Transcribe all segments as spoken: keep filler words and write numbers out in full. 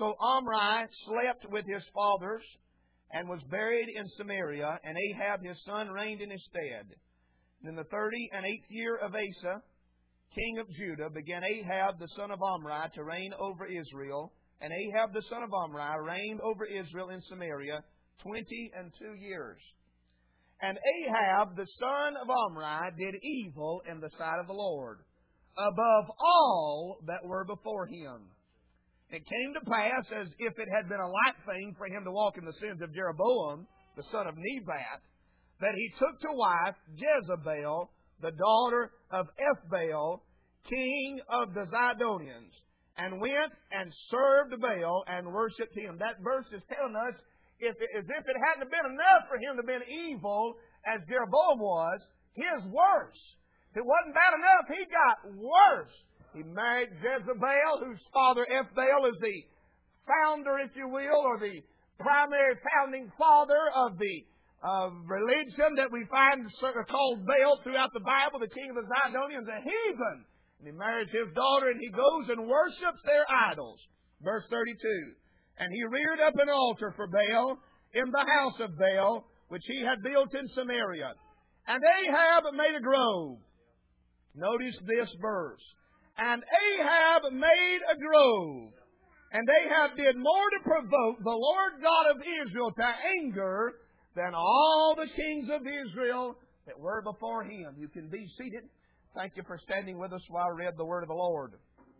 So Omri slept with his fathers and was buried in Samaria, and Ahab his son reigned in his stead. And in the thirty and eighth year of Asa, king of Judah, began Ahab the son of Omri to reign over Israel. And Ahab the son of Omri reigned over Israel in Samaria twenty and two years. And Ahab the son of Omri did evil in the sight of the Lord, above all that were before him. It came to pass, as if it had been a light thing for him to walk in the sins of Jeroboam, the son of Nebat, that he took to wife Jezebel, the daughter of Ethbaal, king of the Zidonians, and went and served Baal and worshipped him. That verse is telling us, if it, as if it hadn't been enough for him to have been evil as Jeroboam was, his worse. If it wasn't bad enough, he got worse. He married Jezebel, whose father Ethbaal is the founder, if you will, or the primary founding father of the uh, religion that we find called Baal throughout the Bible, the king of the Zidonians, a heathen. And he marries his daughter, and he goes and worships their idols. Verse thirty-two. And he reared up an altar for Baal in the house of Baal, which he had built in Samaria. And Ahab made a grove. Notice this verse. And Ahab made a grove. And Ahab did more to provoke the Lord God of Israel to anger than all the kings of Israel that were before him. You can be seated. Thank you for standing with us while I read the word of the Lord.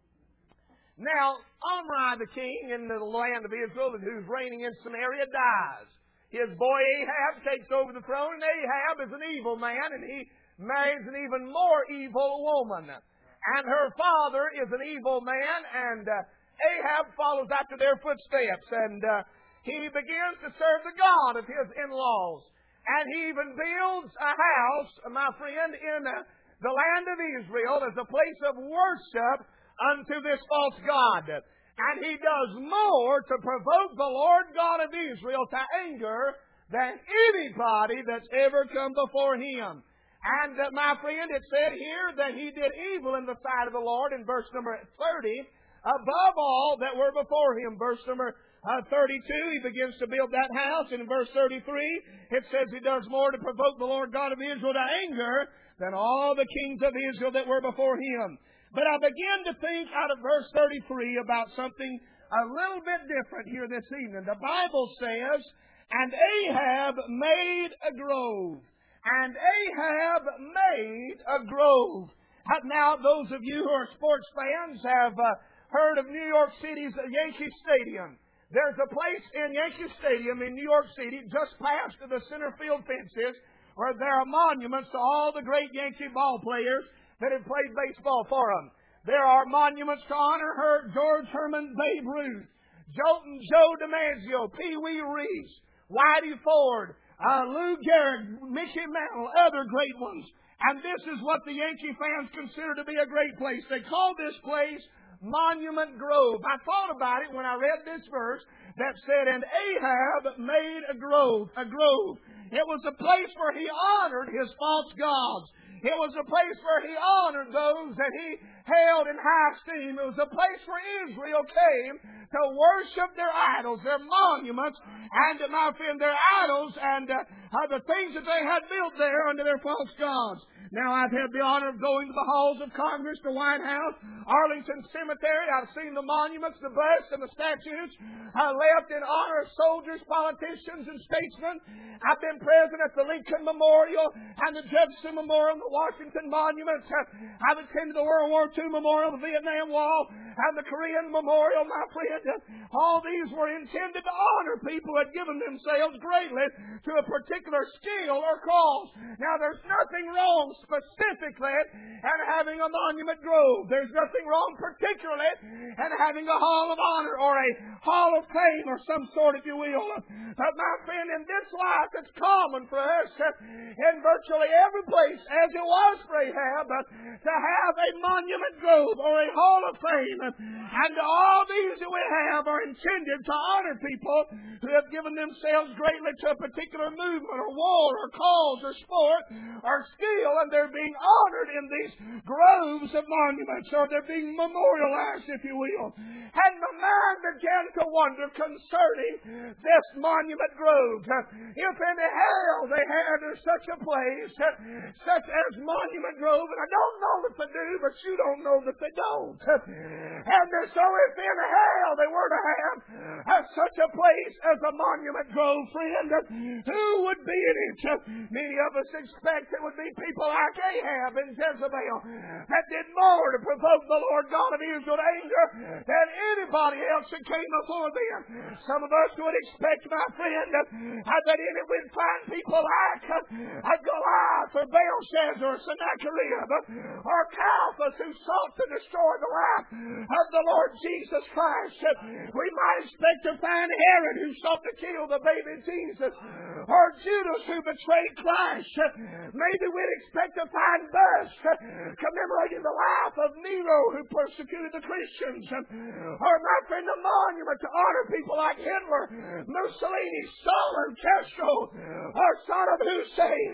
Now, Omri the king in the land of Israel, who's reigning in Samaria, dies. His boy Ahab takes over the throne, and Ahab is an evil man, and he marries an even more evil woman. And her father is an evil man, and uh, Ahab follows after their footsteps. And uh, he begins to serve the God of his in-laws. And he even builds a house, my friend, in uh, the land of Israel as a place of worship unto this false god. And he does more to provoke the Lord God of Israel to anger than anybody that's ever come before him. And, uh, my friend, it said here that he did evil in the sight of the Lord in verse number thirty, above all that were before him. Verse number uh, thirty-two, he begins to build that house. And in verse thirty-three, it says he does more to provoke the Lord God of Israel to anger than all the kings of Israel that were before him. But I begin to think out of verse thirty-three about something a little bit different here this evening. The Bible says, and Ahab made a grove. And Ahab made a grove. Now, those of you who are sports fans have uh, heard of New York City's Yankee Stadium. There's a place in Yankee Stadium in New York City, just past the center field fences, where there are monuments to all the great Yankee ball players that have played baseball for them. There are monuments to honor her, George Herman, Babe Ruth, Jolton Joe DiMaggio, Pee Wee Reese, Whitey Ford, Uh, Lou Gehrig, Mickey Mantle, other great ones. And this is what the Yankee fans consider to be a great place. They call this place Monument Grove. I thought about it when I read this verse that said, and Ahab made a grove, a grove. It was a place where he honored his false gods. It was a place where he honored those that he held in high esteem. It was a place where Israel came to worship their idols, their monuments, and, my friend, their idols, and uh, the things that they had built there under their false gods. Now, I've had the honor of going to the halls of Congress, the White House, Arlington Cemetery. I've seen the monuments, the busts, and the statues uh, left in honor of soldiers, politicians, and statesmen. I've been present at the Lincoln Memorial and the Jefferson Memorial and the Washington Monuments. I've attended the World War Two Memorial, the Vietnam Wall, and the Korean Memorial, my friend. All these were intended to honor people who had given themselves greatly to a particular skill or cause. Now, there's nothing wrong specifically in having a monument grove. There's nothing wrong particularly in having a hall of honor or a hall of fame or some sort, if you will. But, my friend, in this life, it's common for us in virtually every place, as it was for Ahab, to have a monument grove or a hall of fame. And all these that we have are intended to honor people who have given themselves greatly to a particular movement or war or cause or sport or skill, and they're being honored in these groves of monuments, or they're being memorialized, if you will. And my mind began began to wonder concerning this Monument Grove. If in hell they had such a place, such as Monument Grove, and I don't know that they do, but you don't know that they don't. And so if in hell they were to have such a place as a Monument Grove, friend, who would be in it? Many of us expect it would be people like Ahab and Jezebel that did more to provoke the Lord God of Israel to anger than anybody else that came before them. Some of us would expect, my friend, that in it we'd find people like Goliath or Belshazzar or Sennacherib or Caiaphas who sought to destroy the life of the Lord Jesus Christ. We might expect to find Herod who sought to kill the baby Jesus, or Judas who betrayed Christ. Maybe we'd expect to find busts commemorating the life of Nero who persecuted the Christians, or my friend, a monument to honor people like Hitler, Mussolini, Stalin, Castro, or Saddam Hussein.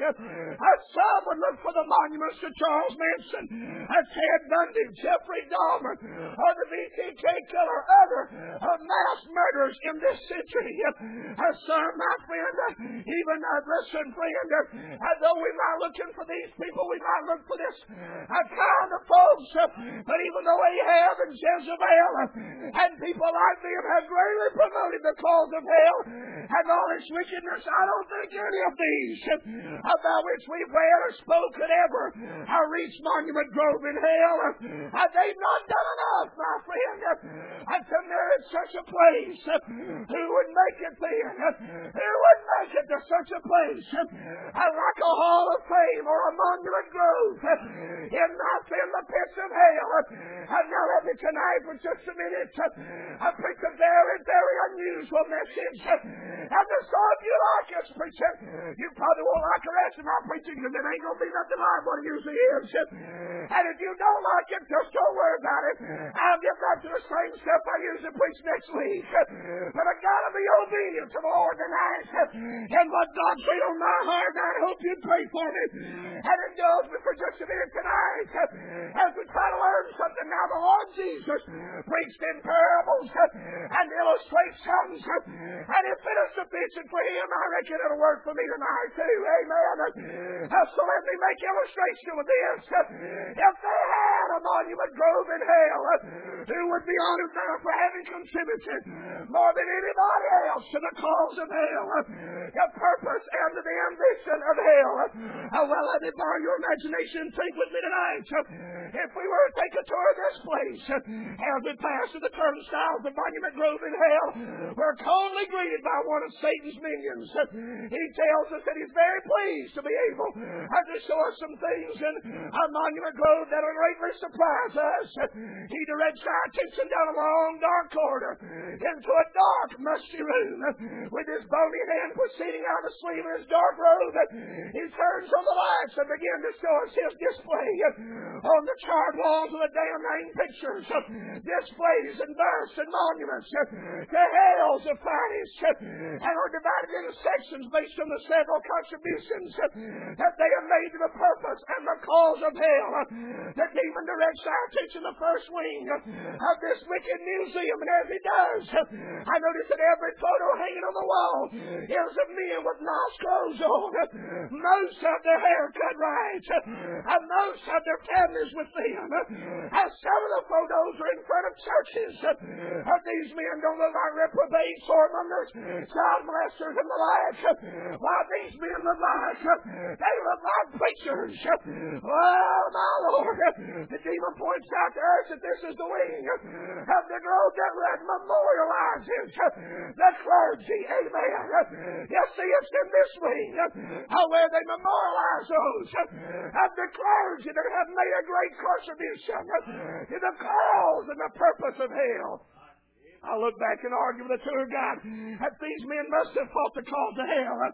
Some would look for the monuments to Charles Manson, Ted Bundy, Jeffrey Dahmer, or the V T K killer, other mass murderers in this century. Some, my friend, even, uh, listen, friend, uh, though we might looking for these people, we might look for this uh, kind of folks, uh, but even though Ahab and Jezebel uh, and people like them have greatly promoted the cause of hell and all its wickedness, I don't think any of these uh, about which we've read or spoke could ever uh, reach Monument Grove in hell. Uh, they've not done enough, my friend, uh, to merit such a place. Uh, who would make it there? Uh, who would make it to such a place? Uh, like a Hall of Fame or a Monument Grove uh, in, not in the pits of hell. Uh, now let me tonight for just a minute uh, I preach a very, very unusual message. Uh, and so if you like us preaching, you probably won't like the rest of my preaching because it ain't going to be nothing like what it usually is. Uh, and if you don't like it, just don't worry about it. I'll get back to the same stuff I usually preach next week. Uh, but I got to be obedient to the Lord tonight. Uh, and what God put on my heart, I hope you pray for me. And indulge me for just a minute tonight uh, as we try to learn something. Now the Lord Jesus preached in parables uh, and illustrations, uh, and if it is sufficient for Him, I reckon it'll work for me tonight too. Amen. Uh, so let me make illustration with this. Uh, if they had a Monument Grove in hell, uh, who would be honored now for having contributed more than anybody else to the cause of hell, uh, the purpose and the ambition of hell? Uh, well, let me borrow your imagination. Think with me tonight. Uh, if we were to take a tour of this place, uh, as we pass to the turnstiles of Monument Grove in hell, we're coldly greeted by one of Satan's minions. Uh, he tells us that he's very pleased to be able uh, to show us some things in a Monument Grove that will greatly surprise us. Uh, he directs our attention down a long, dark corridor into a dark, musty room uh, with his bony hand proceeding out of the sleeve of his dark robe. Uh, he turns on the lights and begins to show us his display uh, on the charred walls of the damn name pictures, uh, displays and busts and monuments uh, to hell's the finest, uh, and are divided into sections based on the several contributions uh, that they have made to the purpose and the cause of hell. Uh, the demon directs our attention to the first wing uh, of this wicked museum, and as he does, uh, I notice that every photo hanging on the wall is of men with nice clothes on. Uh, most have their hair cut right, uh, and most have their families with them. Uh, and some of the photos are in front of churches. Uh, these men don't look like reprobates, whoremongers, child molesters, and the like. Uh, while these men look like, uh, they look like preachers. Uh, oh, my Lord. Uh, the demon points out to us that this is the wing uh, of the grove that memorializes uh, the clergy. Amen. Uh, you see, it's in this wing uh, where they memorialize those uh, of the clergy that have made a great contribution uh, to the cause and the purpose of hell. I look back and argue with the tour guide that these men must have fought the cause of hell.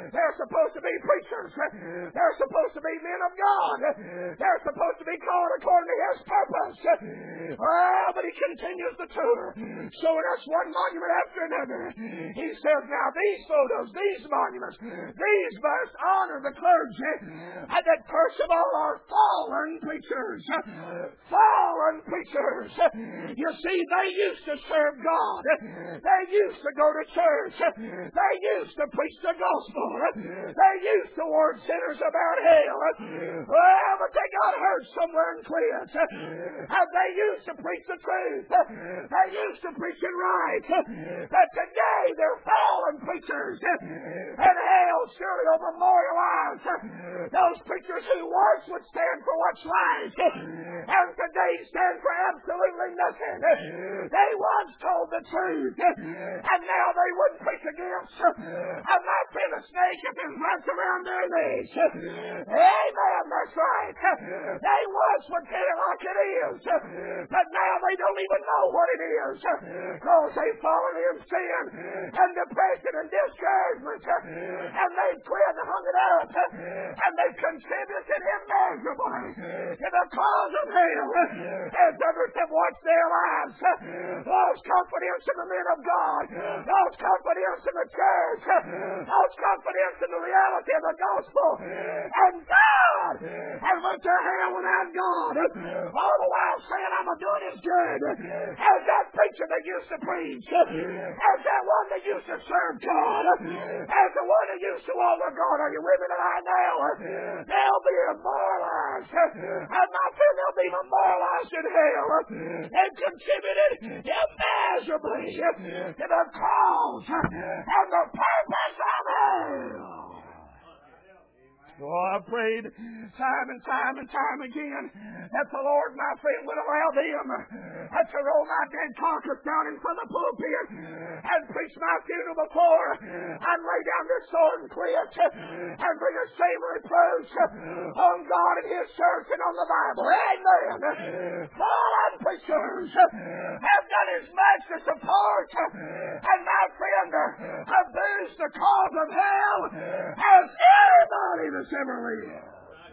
They're supposed to be preachers. They're supposed to be men of God. They're supposed to be called according to His purpose. Oh, but He continues the tour, showing us one monument after another. He says, now these photos, these monuments, these must honor the clergy, and that first of all are fallen preachers. Fallen preachers. You see, they used to serve God. They used to go to church. They used to preach the gospel. They used to warn sinners about hell. Well, but they got hurt somewhere and quit. And they used to preach the truth. They used to preach it right. But today they're fallen preachers. And hell surely will memorialize those preachers who once would stand for what's right. And today stand for absolutely nothing. They once told the truth. And now they wouldn't preach against. I'm not been a snake if it runs around their legs. Amen, that's right. They once would tell it like it is. But now they don't even know what it is. Because they've fallen in sin and depression and discouragement. And they've quit and hung it up. And they've contributed immeasurably to the cause of hell. As others have watched their lives, lost confidence in the men of God, lost confidence in the church, lost confidence in the reality of the gospel, and God has went to hell without God. All the while saying, I'm doing His good. As that preacher that used to preach, as that one that used to serve God, as the one that used to honor God. Are you with me tonight now? They'll be immortalized. I'm not saying they'll be immortalized in hell. They've contributed immeasurably to the cause and the purpose of hell. Oh, I prayed time and time and time again that the Lord, my friend, would allow them to roll my dead carcass down in front of the pulpit and preach my funeral before I'd lay down this sword and quit and bring a shame and reproach on God and His church and on the Bible. Amen. Fallen preachers have done as much to support and, my friend, abuse the cause of hell as anybody that's ever lived.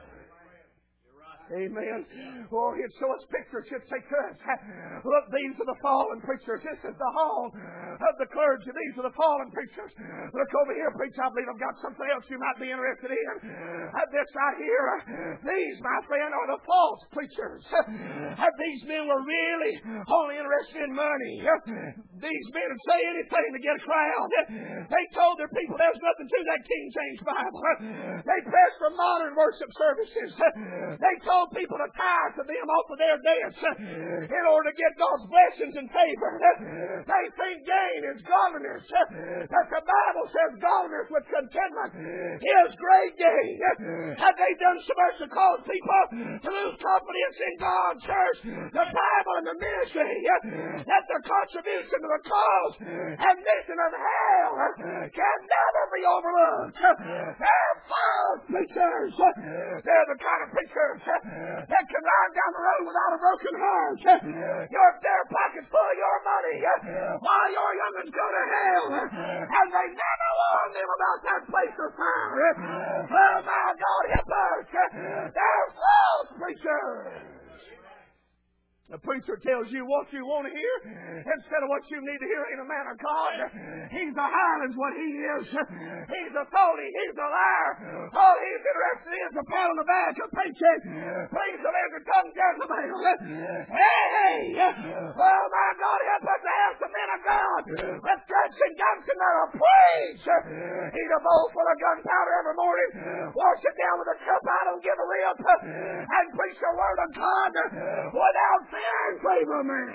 Amen. Oh, he'd show us pictures. He'd say to us, look, these are the fallen preachers. This is the hall of the clergy. These are the fallen preachers. Look over here, preacher. I believe I've got something else you might be interested in. Uh, this right here. These, my friend, are the false preachers. Uh, these men were really only interested in money. Uh, these men would say anything to get a crowd. Uh, they told their people there's nothing to that King James Bible. Uh, they pressed for modern worship services. Uh, they told people to tithe to them off of their debts in order to get God's blessings and favor. They think gain is godliness. That the Bible says godliness with contentment is great gain. Have they done so much to cause people to lose confidence in God's church, the Bible, and the ministry that the contribution to the cause and mission of hell can never be overlooked? They're false preachers. They're the kind of preachers that can ride down the road without a broken heart. Your their pockets full of your money while your young'uns go to hell, and they never warn them about that place of fire. Oh my God, help us! They're false preachers. The preacher tells you what you want to hear instead of what you need to hear. Ain't a man of God. He's a hireling, what he is. He's a phony. He's a liar. All he's interested in is a pat on the back, a paycheck. Please the every tongue Jezebel. Hey! Oh my God, help us to have some men of God with guts and guns and that'll preach. Eat a bowl full of gunpowder every morning. Wash it down with a cup. I don't give a rip. And preach the word of God without and favor man.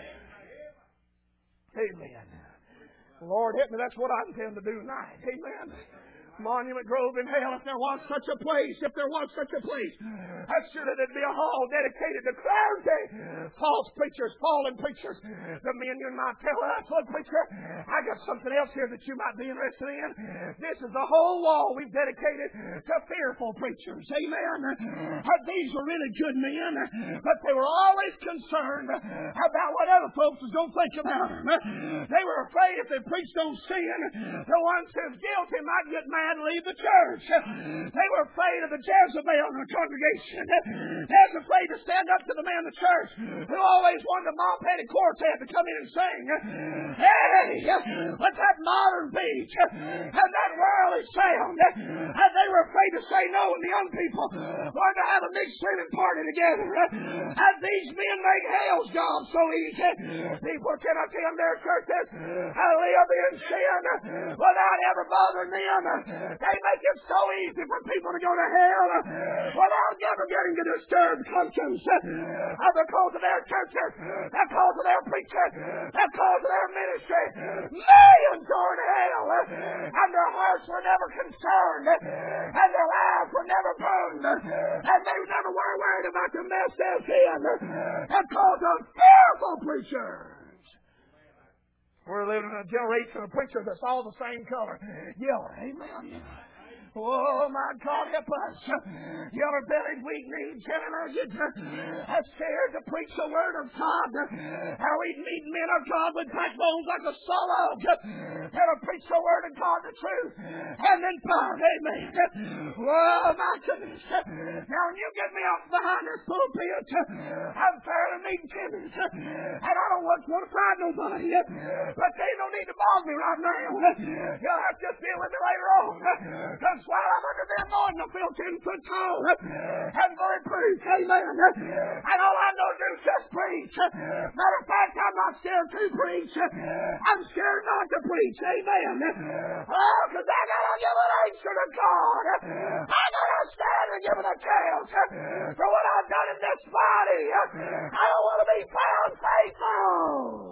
Amen. Lord, help me. That's what I intend to do tonight. Amen. Monument Grove in hell, if there was such a place, if there was such a place, I'm sure that there'd be a hall dedicated to clergy, false preachers, fallen preachers. The men you might tell us, look, preacher, I got something else here that you might be interested in. This is the whole wall we've dedicated to fearful preachers. Amen. These were really good men, but they were always concerned about what other folks was going to think about them. They were afraid if they preached on sin, the ones who's guilty might get mad and leave the church. They were afraid of the Jezebel in the congregation. They was afraid to stand up to the man in the church who always wanted a mop-headed quartet to come in and sing. Hey, let that modern beat and that worldly sound. And they were afraid to say no, and the young people wanted to have a big swimming party together. And these men make hell's job so easy. People can attend their churches and live in sin without ever bothering them. They make it so easy for people to go to hell without ever getting a disturbed conscience. And because of their churches, because of their preachers, because of their ministry, millions are in hell. And their hearts were never concerned. And their lives were never burned. And they never were worried about the mess they're in. Because of fearful preachers. We're living in a generation of preachers that's all the same color. Yellow. Amen. Oh, my God, help us. Yellow-bellied, weak-kneed, chilly-legged, are scared to preach the Word of God. How we need men of God with backbones like a sawlog. How to preach the Word of God, the truth, and then power. Amen. Oh, my goodness. Now, when you get me up behind this pulpit, I'm fairly meek and timid. And I don't want to find nobody. But they don't need to bother me right now. You'll have to just deal with me later on. Because while I'm under the anointing, I feel ten foot tall and very preach. Amen. And all I know to do is just preach. Matter of fact, I'm not scared to preach. I'm scared not to preach. Amen. Oh, because I got to give an answer to God. I got to stand and give an account for what I've done in this body. I don't want to be found faithful.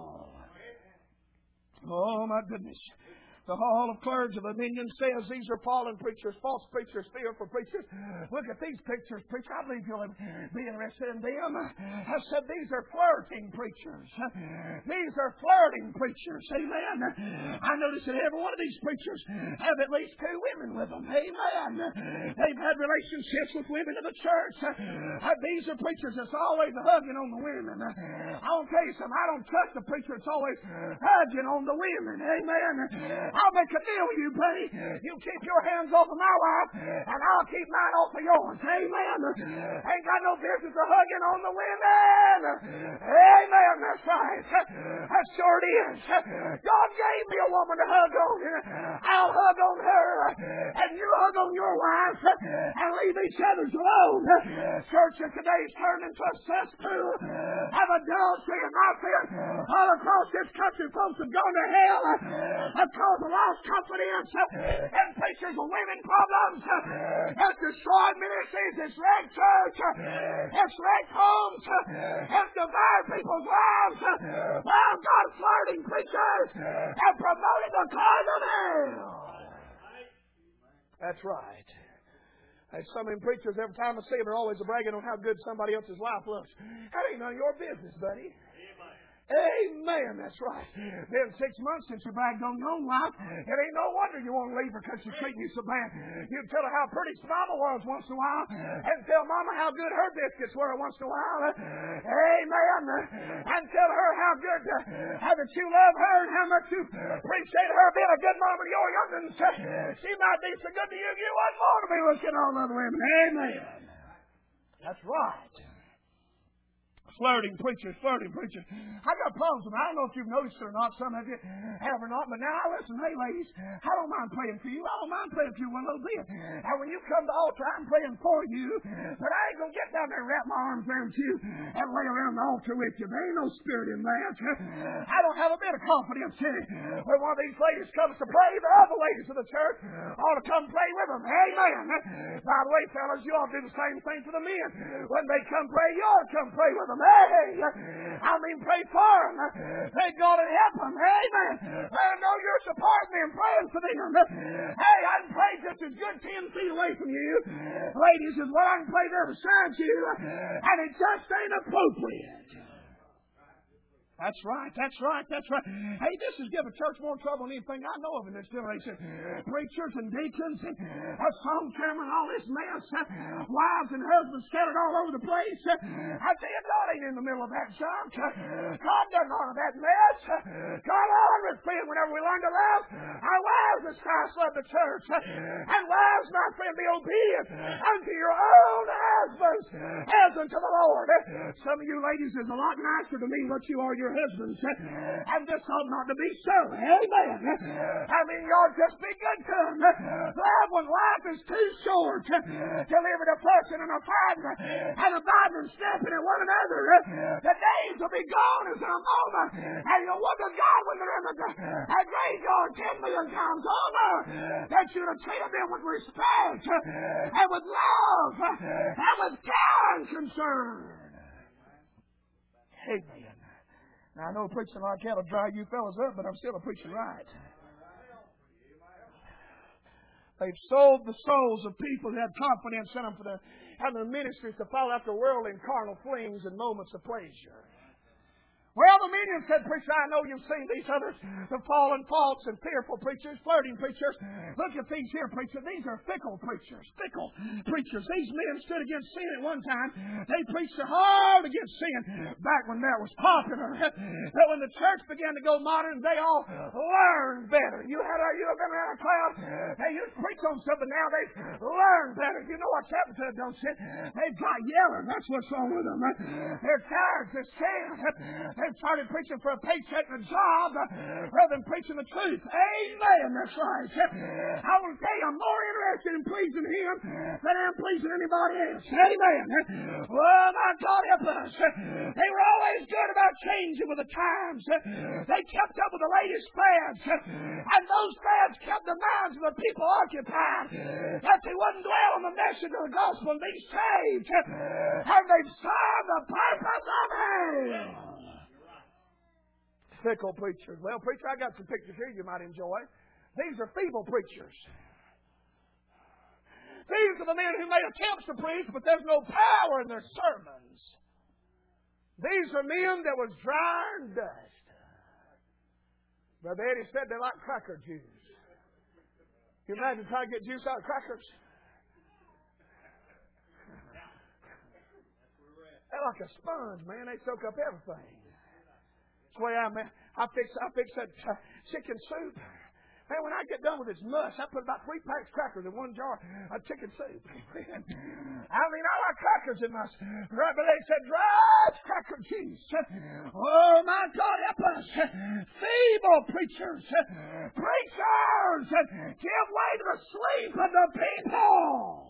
Oh, my goodness. The Hall of Clergy of Dominion says these are fallen preachers, false preachers, fearful preachers. Look at these pictures, preacher. I believe you'll be interested in them. I said these are flirting preachers. These are flirting preachers. Amen. I notice that every one of these preachers have at least two women with them. Amen. They've had relationships with women in the church. These are preachers that's always hugging on the women. I'll tell you something. I don't trust the preacher that's always hugging on the women. Amen. I'll make a deal with you, buddy. You keep your hands off of my wife, and I'll keep mine off of yours. Amen. Ain't got no business of hugging on the women. Amen. That's right. That sure it is. God gave me a woman to hug on. I'll hug on her, and you hug on your wife, and leave each other alone. Church of today is turned into a cesspool of adultery and mafia. All across this country, folks have gone to hell because lost confidence and preachers of women problems. It's destroyed ministries. It's wrecked church. It's wrecked homes. It's devoured people's lives. Well, God flirting preachers and promoting the cause of hell. That's right. There's some of them preachers, every time I see them, they're always bragging on how good somebody else's life looks. That ain't none of your business, buddy. Amen. That's right. Been six months since you bragged on your own life. It ain't no wonder you want to leave her because she's treating you so bad. You tell her how pretty Mama was once in a while, and tell Mama how good her biscuits were once in a while. Amen. And tell her how good, how that you love her and how much you appreciate her being a good mama to your young'uns. She might be so good to you, you want more to be looking at all other women. Amen. That's right. Flirting preachers, flirting preachers. I got problems with them. I don't know if you've noticed it or not. Some of you have or not. But now, listen, hey, ladies, I don't mind praying for you. I don't mind praying for you one little bit. And when you come to the altar, I'm praying for you. But I ain't going to get down there and wrap my arms around you and lay around the altar with you. There ain't no spirit in that. I don't have a bit of confidence in it. When one of these ladies comes to pray, the other ladies of the church ought to come pray with them. Amen. By the way, fellas, you ought to do the same thing for the men. When they come pray, you ought to come pray with them. Hey, I mean, pray for them. Pray God to help them. Amen. Let them know you're supporting them, praying for them. Hey, I can pray just as good ten feet away from you, ladies, as well I can pray there beside you, and it just ain't appropriate. That's right, that's right, that's right. Hey, this is giving church more trouble than anything I know of in this generation. Preachers and deacons and a song camera and all this mess. Wives and husbands scattered all over the place. I tell you, God ain't in the middle of that junk. God doesn't honor that mess. God with, friend, whenever we learn to love our wives as Christ loved the church. And wives, my friend, be obedient unto your own husbands as unto the Lord. Some of you ladies is a lot nicer to me what you are your husbands. And this ought not to be so. Amen. I mean, y'all just be good to them. Love when life is too short to live in a fussing and a fighting and a biting and snapping at one another. The days will be gone as in a moment. And you'll wonder, God, when they're in the graveyard ten million times over, that you'd have treated them with respect and with love and with care and concern. Amen. Now, I know preaching like that will dry you fellas up, but I'm still a preaching right. They've sold the souls of people who had confidence in them for the, and their ministries to follow after worldly and carnal flings and moments of pleasure. Well, the medium said, preacher, I know you've seen these others, the fallen, false, and fearful preachers, flirting preachers. Look at these here, preacher. These are fickle preachers, fickle preachers. These men stood against sin at one time. They preached hard against sin back when that was popular. But when the church began to go modern, they all learned better. You had a, you have been around a crowd. They used to preach on something. Now they've learned better. You know what's happened to them, don't you? They've got yelling. That's what's wrong with them. They're tired. They're scared. They've started preaching for a paycheck and a job rather than preaching the truth. Amen. That's right. I will tell you, I'm more interested in pleasing Him than I am pleasing anybody else. Amen. Oh, my God, help us. They were always good about changing with the times. They kept up with the latest fads. And those fads kept the minds of the people occupied. That they wouldn't dwell on the message of the gospel and be saved. And they've served the purpose of hell. Fickle preachers. Well, preacher, I got some pictures here you might enjoy. These are feeble preachers. These are the men who made attempts to preach, but there's no power in their sermons. These are men that was dry and dust. Brother Eddie said they like cracker juice. You imagine trying to get juice out of crackers? They're like a sponge, man. They soak up everything. That's the way I, I fix, I fix that uh, chicken soup. Man, when I get done with this mush, I put about three packs of crackers in one jar of chicken soup. I mean, I like crackers in my... Right, but they said, dry cracker cheese. Oh, my God, help us. Feeble preachers. Preachers. Give way to the sleep of the people.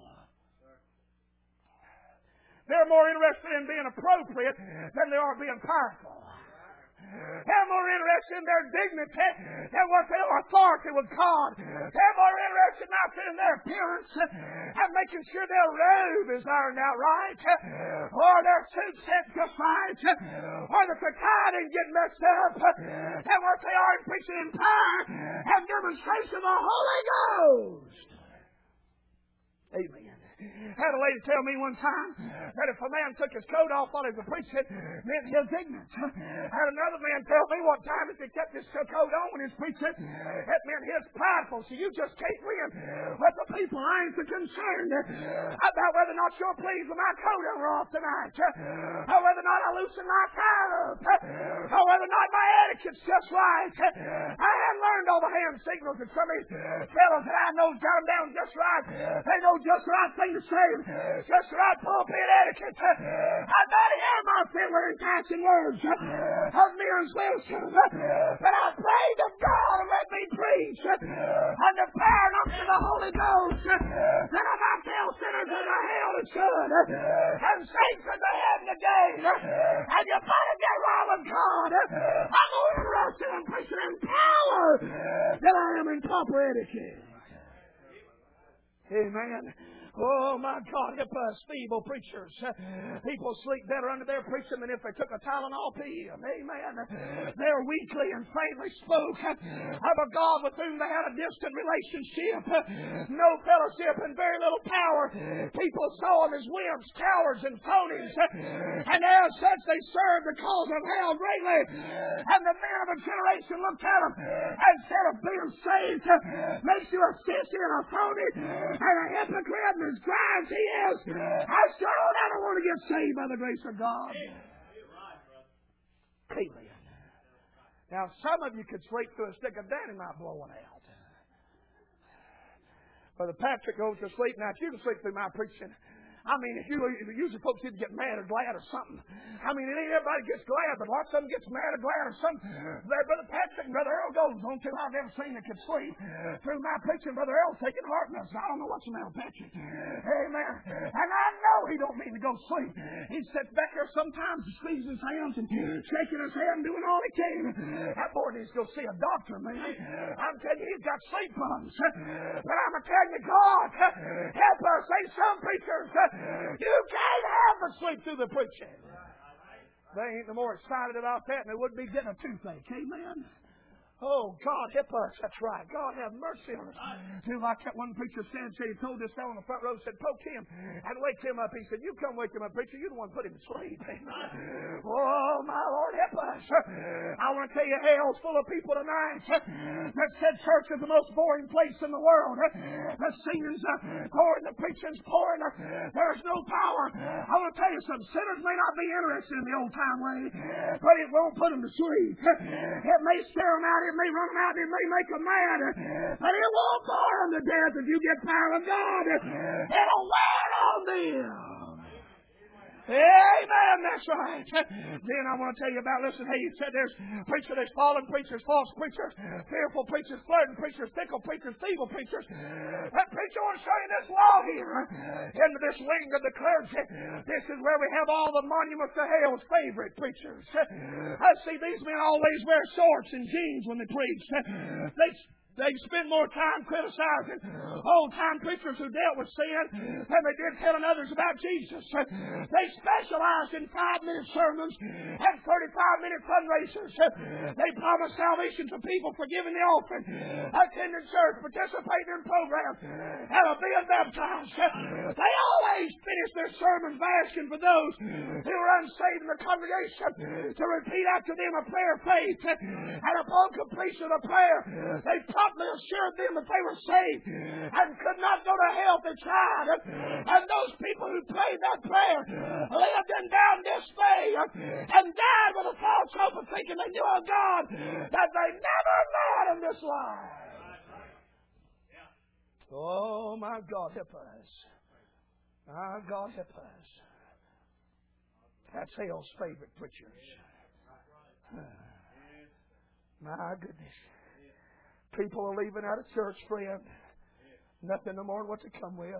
They're more interested in being appropriate than they are being powerful. They're more interested in their dignity than what their authority with God. They're more interested not in their appearance and making sure their robe is ironed out right, or their suit set just right, or that the tie didn't get messed up, and what they are in preaching in power and demonstration of the Holy Ghost. Amen. I had a lady tell me one time that if a man took his coat off while he was preaching, it meant his ignorance. I had another man tell me one time if he kept his coat on when he was preaching, it meant his prideful. So you just can't win. But the people ain't so concerned about whether or not you're pleased with my coat over off tonight, or whether or not I loosen my tie up, or whether or not my etiquette's just right. I haven't learned all the hand signals that some of these fellows that I know got them down just right. They know just the right thing to say, just the right pulpit etiquette. I got to hear my fiddler enticing words of men's wisdom, but I pray to God and let me preach under power and unction of the Holy Ghost, that I might tell sinners into hell to should, and saints into heaven again, and you better get right with God. I'm more interested in preaching in power than I am in proper etiquette. Amen. Oh, my God, help us, feeble preachers. People sleep better under their preaching than if they took a Tylenol P M. Amen. They're weakly and faintly spoke of a God with whom they had a distant relationship, no fellowship and very little power. People saw them as wimps, cowards, and phonies, and as such they served the cause of hell greatly. And the men of a generation looked at them and said, of being saved makes you a sissy and a phony and a hypocrite. As dry as he is, I sure never want to get saved by the grace of God. Amen. Now, some of you could sleep through a stick of dynamite blowing out. Brother Patrick goes to sleep. Now, if you can sleep through my preaching, I mean, if you usually folks either get mad or glad or something. I mean, it ain't everybody gets glad, but lots of them gets mad or glad or something. Brother Patrick and Brother Earl goes on to I've never seen that could sleep through my preaching. Brother Earl's taking heart medicine. I don't know what's the matter with Patrick. Amen. And I know he don't mean to go to sleep. He sits back there sometimes squeezing his hands and shaking his head and doing all he can. That boy needs to go see a doctor, man. I'm telling you, he's got sleep bugs. But I'm telling you, God, help us. Say some preachers, you can't have the sleep through the preaching. They ain't no more excited about that than they would be getting a toothache. Amen. Oh, God, help us. That's right. God, have mercy on us. Too like that one preacher said, said he told this fellow on the front row, said, poke him and wake him up. He said, you come wake him up, preacher. You're the one put him to sleep. Oh, my Lord, help us. I want to tell you, hell's full of people tonight that said church is the most boring place in the world. The singing's pouring, the preaching's pouring. There's no power. I want to tell you, some sinners may not be interested in the old-time way, but it won't put them to sleep. It may scare them out. It may run them out. It may make them mad. But it won't bore them to death if you get power of God. It'll wear on them. Amen, that's right. Then I want to tell you about, listen, hey, you said there's preachers, there's fallen preachers, false preachers, fearful preachers, flirting preachers, fickle preachers, feeble preachers. That preacher, I want to show you this law here. Into this wing of the clergy. This is where we have all the monuments to hell's favorite preachers. I see these men always wear shorts and jeans when they preach. They They spend more time criticizing old-time preachers who dealt with sin than they did telling others about Jesus. They specialize in five-minute sermons and thirty-five-minute fundraisers. They promise salvation to people, forgiving the offering, attending church, participating in programs, and being baptized. They always finish their sermons by asking for those who are unsaved in the congregation to repeat after them a prayer of faith. And upon completion of the prayer, they assured them that they were saved and could not go to hell if they tried. And those people who prayed that prayer lived in down despair and died with a false hope of thinking they knew a God that they never met in this life. Oh, my God, help us. My God, help us. That's hell's favorite preachers. My goodness. People are leaving out of church, friend. Nothing no more than what they come with.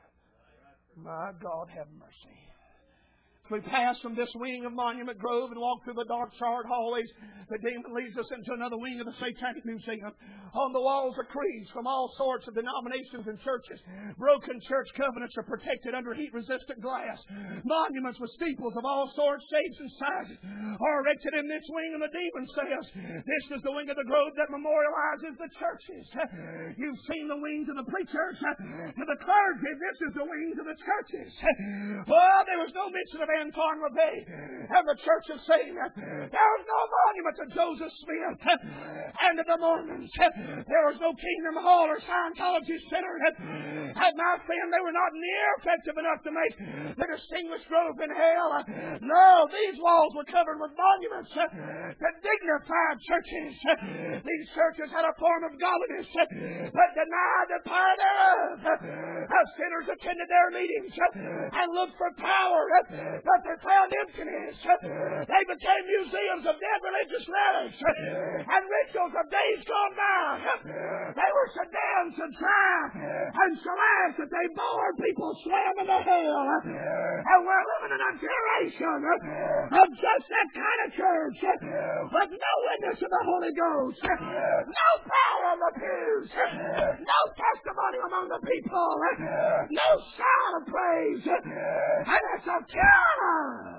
My God, have mercy. We pass from this wing of Monument Grove and walk through the dark, charred hallways. The demon leads us into another wing of the Satanic Museum. On the walls are creeds from all sorts of denominations and churches. Broken church covenants are protected under heat-resistant glass. Monuments with steeples of all sorts, shapes, and sizes are erected in this wing, and the demon says, this is the wing of the grove that memorializes the churches. You've seen the wings of the preachers. To the clergy, this is the wings of the churches. Well, there was no mention of Anton LaVey and the Church of Satan. There was no monument to Joseph Smith and to the Mormons. There was no Kingdom Hall or Scientology Center. And my friend, they were not near effective enough to make the distinguished grove in hell. No, these walls were covered with monuments to dignified churches. These churches had a form of godliness but denied the power thereof. Sinners attended their meetings and looked for power, but they found emptiness. They became museums of dead religious relics and rituals of days gone by. They were so damned, so dry, and so ass that they bored people, swam into hell. And we're living in a generation of just that kind of church, with no witness of the Holy Ghost, no power on the pews, no testimony among the people, no sound of praise, and it's a killer.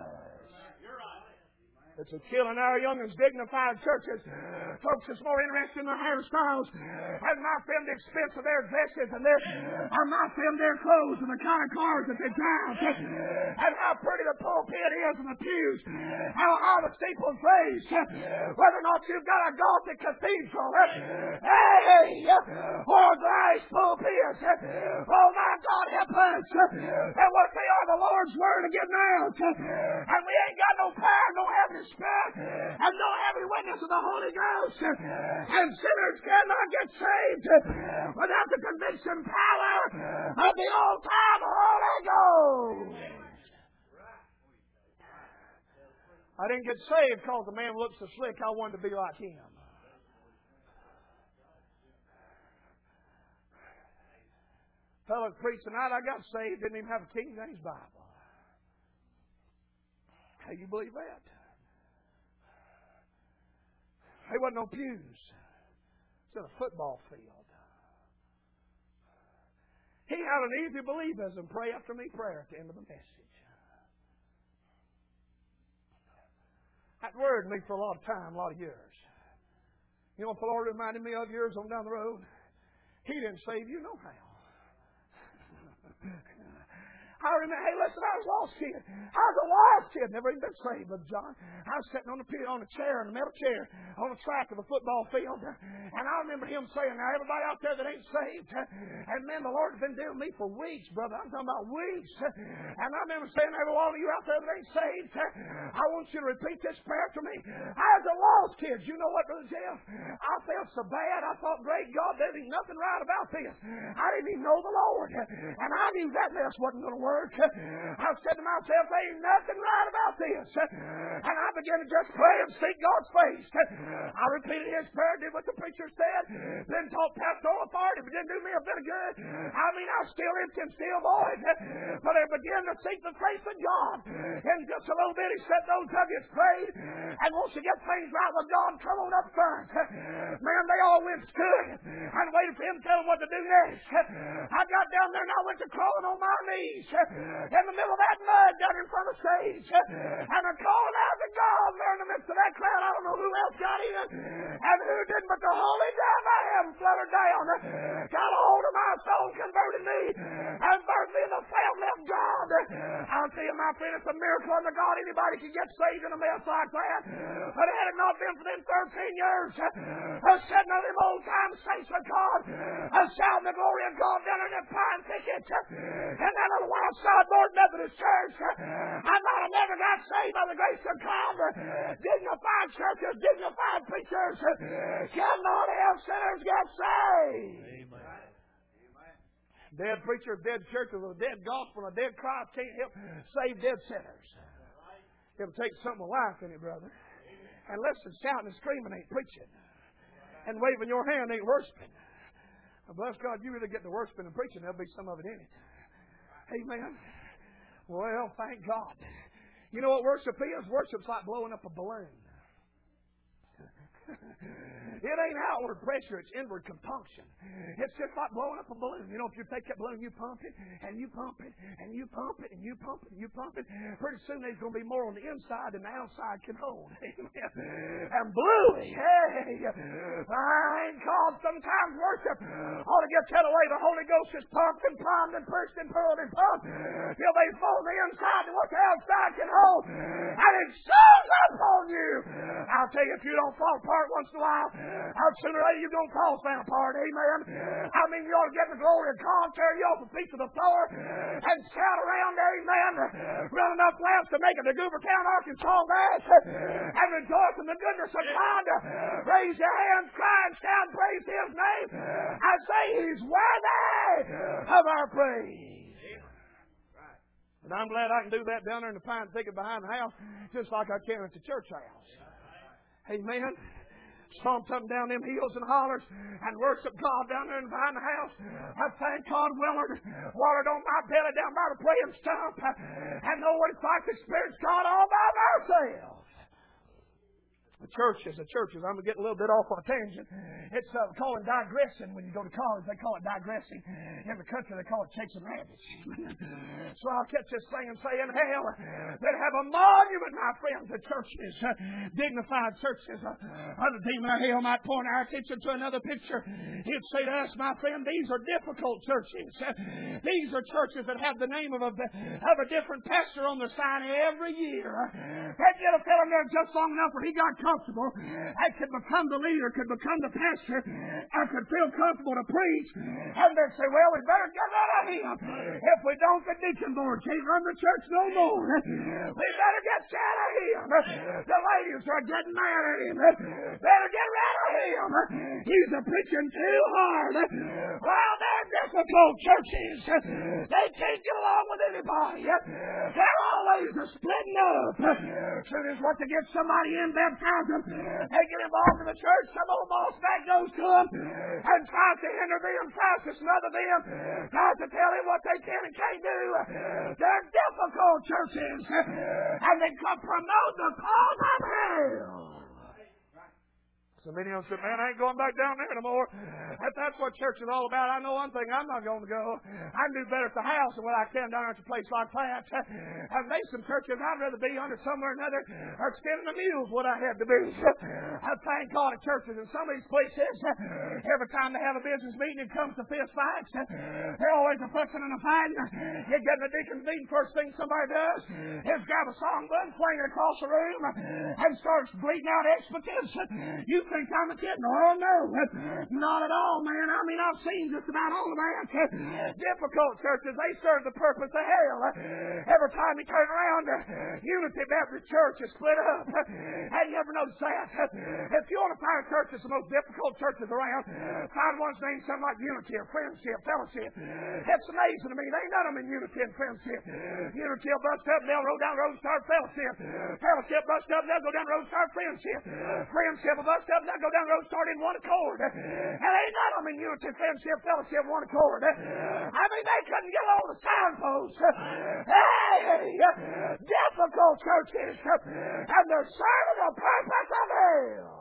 It's a killing our young and dignified churches. Folks is more interested in their hairstyles and my friend the expense of their dresses and their and my friend their clothes and the kind of cars that they drive and how pretty the pulpit is and the pews, how all the steeples raised, whether or not you've got a Gothic cathedral, hey, or a glass pulpit. Oh my God, help us! And what they are, the Lord's word to get out, and we ain't got no power, no evidence. And no heavy witness witness of the Holy Ghost. And sinners cannot get saved without the conviction power of the all-time Holy Ghost. I didn't get saved because the man looked so slick. I wanted to be like him. Fellow preached tonight, I got saved, didn't even have a King James Bible. How you believe that? There wasn't no pews. It's in a football field. He had an easy believism, pray after me prayer at the end of the message. That worried me for a lot of time, a lot of years. You know what the Lord reminded me of years on down the road? He didn't save you no how. I remember, hey, listen, I was a lost kid. I was a lost kid. Never even been saved, Brother John. I was sitting on the on a chair, in a metal chair, on the track of the football field. And I remember him saying, now, everybody out there that ain't saved. And, man, the Lord's been dealing with me for weeks, brother. I'm talking about weeks. And I remember saying, every one of you out there that ain't saved, I want you to repeat this prayer for me. I was a lost kid. You know what, Brother Jeff? I felt so bad. I thought, great God, there ain't nothing right about this. I didn't even know the Lord. And I knew that mess wasn't going to work. I said to myself, there ain't nothing right about this. And I began to just pray and seek God's face. I repeated his prayer, did what the preacher said, then taught pastoral authority. It didn't do me a bit of good. I mean, I was still empty and still void. But I began to seek the face of God. In just a little bit, he said, those of you prayed and wants to get things right with God, come on up front. Man, they all went stood and waited for him to tell them what to do next. I got down there and I went to crawling on my knees in the middle of that mud down in front of the stage. And I called out to God there in the midst of that crowd. I don't know who else got in and who didn't, but the Holy Damn I am fluttered down, got a hold of my soul, converted me, and birthed me in the family of God. I'll tell you, my friend, it's a miracle unto God. Anybody can get saved in a mess like that. But had it not been for them thirteen years of sitting on them old time saints of God, of shouting the glory of God down in that pine thicket, and that little wild Sideboard Methodist Church, I might have never got saved by the grace of God. Dignified churches, dignified preachers cannot have sinners get saved. Amen. Dead preachers, dead churches, a dead gospel, a dead Christ can't help save dead sinners. It'll take something of life in it, brother. And listen, shouting and screaming ain't preaching. And waving your hand ain't worshiping. Bless God, you really get the worshiping and preaching, there'll be some of it in it. Amen. Well, thank God. You know what worship is? Worship's like blowing up a balloon. It ain't outward pressure, it's inward compunction. It's just like blowing up a balloon. You know, if you take that balloon, you pump it, and you pump it, and you pump it, and you pump it, and you pump it. Pretty soon there's going to be more on the inside than the outside can hold. Amen. And bluey, hey, I ain't called sometimes worship ought to get that away. The Holy Ghost is pumped and primed and pushed and pulled and pumped till they fall on the inside and what the outside can hold. And it shows up on you. I'll tell you, if you don't fall apart once in a while, how sooner or later you're going to fall down apart. Amen. I mean, you ought to get the glory of God, tear you off a piece of the floor, and shout around, amen, run enough laps to make it to Goobertown, Arkansas, bash, and rejoice in the goodness of God. Raise your hands, cry and shout, praise His name. I say He's worthy of our praise. And I'm glad I can do that down there in the pine thicket behind the house, just like I can at the church house. Amen. Stomp up down them hills and hollers and worship God down there behind the house. I thank God, Willard, watered on my belly down by the praying stump, and know what it's like to experience God all by ourselves. The churches, the churches, I'm going to get a little bit off on a tangent. It's uh, called digressing. When you go to college, they call it digressing. In the country, they call it chasing rabbits. So I'll catch this thing and say, in hell, they'd have a monument, my friends, to churches, uh, dignified churches. Uh, Other demon of hell might point our attention to another picture. He'd say to us, my friend, these are difficult churches. Uh, these are churches that have the name of a, of a different pastor on the sign every year. Uh, they'd get a fellow there just long enough where he got comfortable and could become the leader, could become the pastor, and could feel comfortable to preach. And they'd say, well, we better get rid of him. If we don't, the deacon board can't run the church no more. We better get rid of him. The ladies are getting mad at him. Better get rid of him. He's a preaching too hard. Well, they're difficult churches. They can't get along with anybody. They're always splitting up. As soon as what to get somebody in, baptize them, they get involved in the church, some old boss back goes to them and tries to hinder them, tries to smother them, tries to tell them what they can and can't do. They're difficult churches, and they come promote the cause of hell. So many of them said, man, I ain't going back down there no more. If that's what church is all about, I know one thing, I'm not going to go. I can do better at the house than what I can down at a place like that. I've made some churches I'd rather be under somewhere or another, or skinning a mule what I had to be. I thank God at churches in some of these places, every time they have a business meeting, it comes to fist fights. They're always a fussing and a fighting. You get in a deacon's meeting, first thing somebody does is grab a songbook, fling it across the room, and starts bleating out expletives. You think I'm a kid? No, no. Not at all, man. I mean, I've seen just about all of that. Difficult churches, they serve the purpose of hell. Every time you turn around, Unity Baptist Church is split up. Have you ever noticed that? If you want to find a church that's the most difficult churches around, find one's named something like Unity or Friendship, Fellowship. It's amazing to me. They ain't none of them in Unity and Friendship. Unity will bust up, they'll roll down the road and start Fellowship. Fellowship bust up, they'll go down the road and start Friendship. Friendship will bust up, they'll go down the road and start in one accord. And ain't none of them in Unity, Friendship, Fellowship, one accord. I mean, they couldn't get along the signposts. Hey, difficult churches, and they're serving the purpose of hell.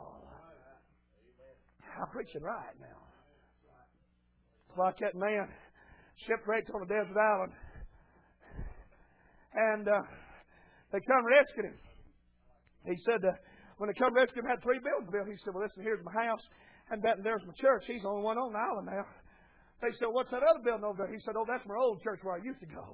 I'm preaching right now. It's like that man shipwrecked on a desert island, and uh, they come rescue him. He said, uh, when they come rescue him, had three buildings built. He said, well, listen, here's my house, and that, and there's my church. He's the only one on the island now. They said, what's that other building over there? He said, oh, that's my old church where I used to go.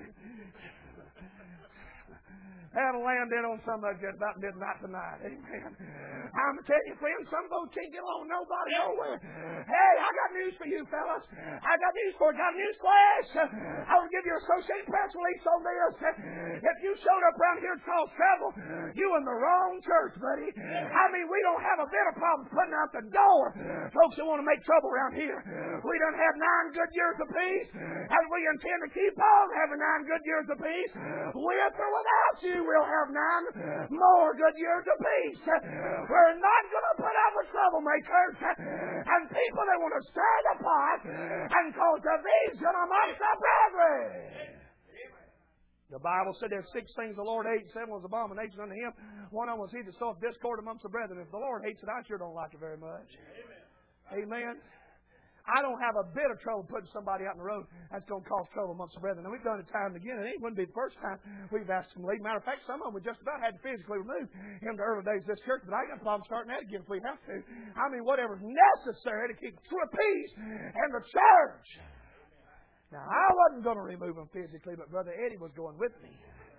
Had to land in on some of it about midnight tonight. Amen. I'm telling you, friends, some folks can't get along with nobody nowhere. Hey, I got news for you, fellas. I got news for you. Got news flash. I will give you an Associated Press release on this. If you showed up around here to cause trouble, you in the wrong church, buddy. I mean, we don't have a bit of problem putting out the door folks that want to make trouble around here. We done have nine good years of peace, and we intend to keep on having nine good years of peace. With or without you, we'll have nine more good years of peace. We're not going to put up with troublemakers and people that want to stir the pot and cause division amongst the brethren. The Bible said there's six things the Lord hates, seven was abomination unto him. One of them was he that soweth discord amongst the brethren. If the Lord hates it, I sure don't like it very much. Amen. I don't have a bit of trouble putting somebody out in the road that's going to cause trouble amongst the brethren. And we've done it time and again, and it wouldn't be the first time we've asked them to leave. Matter of fact, some of them we just about had to physically remove in the early days of this church, but I ain't got a problem starting that again if we have to. I mean, whatever's necessary to keep true peace in the church. Now, I wasn't going to remove them physically, but Brother Eddie was going with me.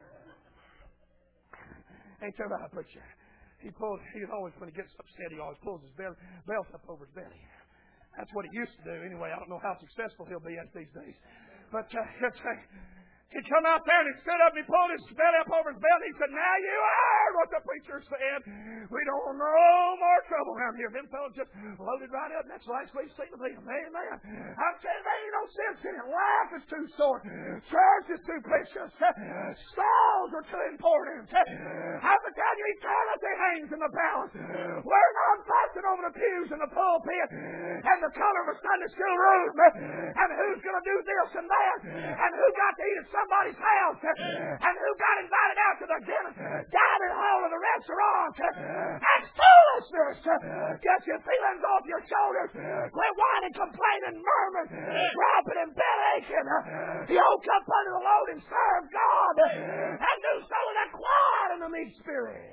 Ain't that right, preacher? He pulls, he always, when he gets upset, he always pulls his belly, belt up over his belly. That's what he used to do. Anyway, I don't know how successful he'll be at these days. But uh, it's, uh, he come out there and he stood up and he pulled his belly up over his belly. He said, now you heard what the preacher said. We don't want no more trouble around here. Them fellas just loaded right up. And that's the last way you've seen them. Amen. I'm saying there ain't no sense in it. Life is too short. Church is too precious. Souls are too important. I'm telling you, eternity hangs in the balance. We're not fighting over the pews and the pulpit and the color of a Sunday school room and who's going to do this and that and who got to eat at somebody's house and who got invited out to the dinner, dining hall or the restaurant. That's foolishness. Get your feelings off your shoulders. Quit whining, complaining, murmuring, dropping and belly-aching. Yoke up under the load and serve God and do so with a quiet and a meek spirit.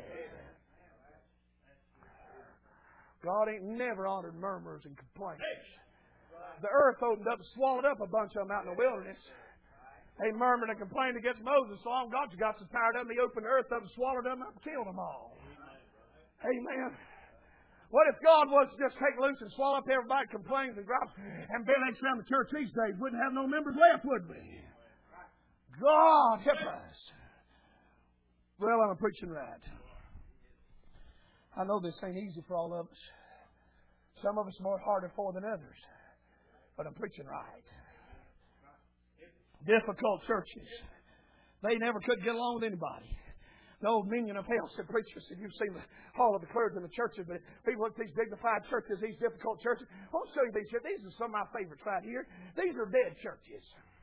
God ain't never honored murmurs and complaints. The earth opened up and swallowed up a bunch of them out in the wilderness. They murmured and complained against Moses. So long God got so tired of them, he opened the earth up and swallowed them up and killed them all. Amen. What if God was to just take loose and swallow up everybody that complains and gripes and billets around the church these days? Wouldn't have no members left, would we? God help us. Well, I'm preaching right. I know this ain't easy for all of us. Some of us more harder for than others. But I'm preaching right. Difficult churches. They never could get along with anybody. The old minion of hell said, preacher, said, you've seen the hall of the clergy in the churches, but people look at these dignified churches, these difficult churches. I'll show you these here. These are some of my favorites right here. These are dead churches.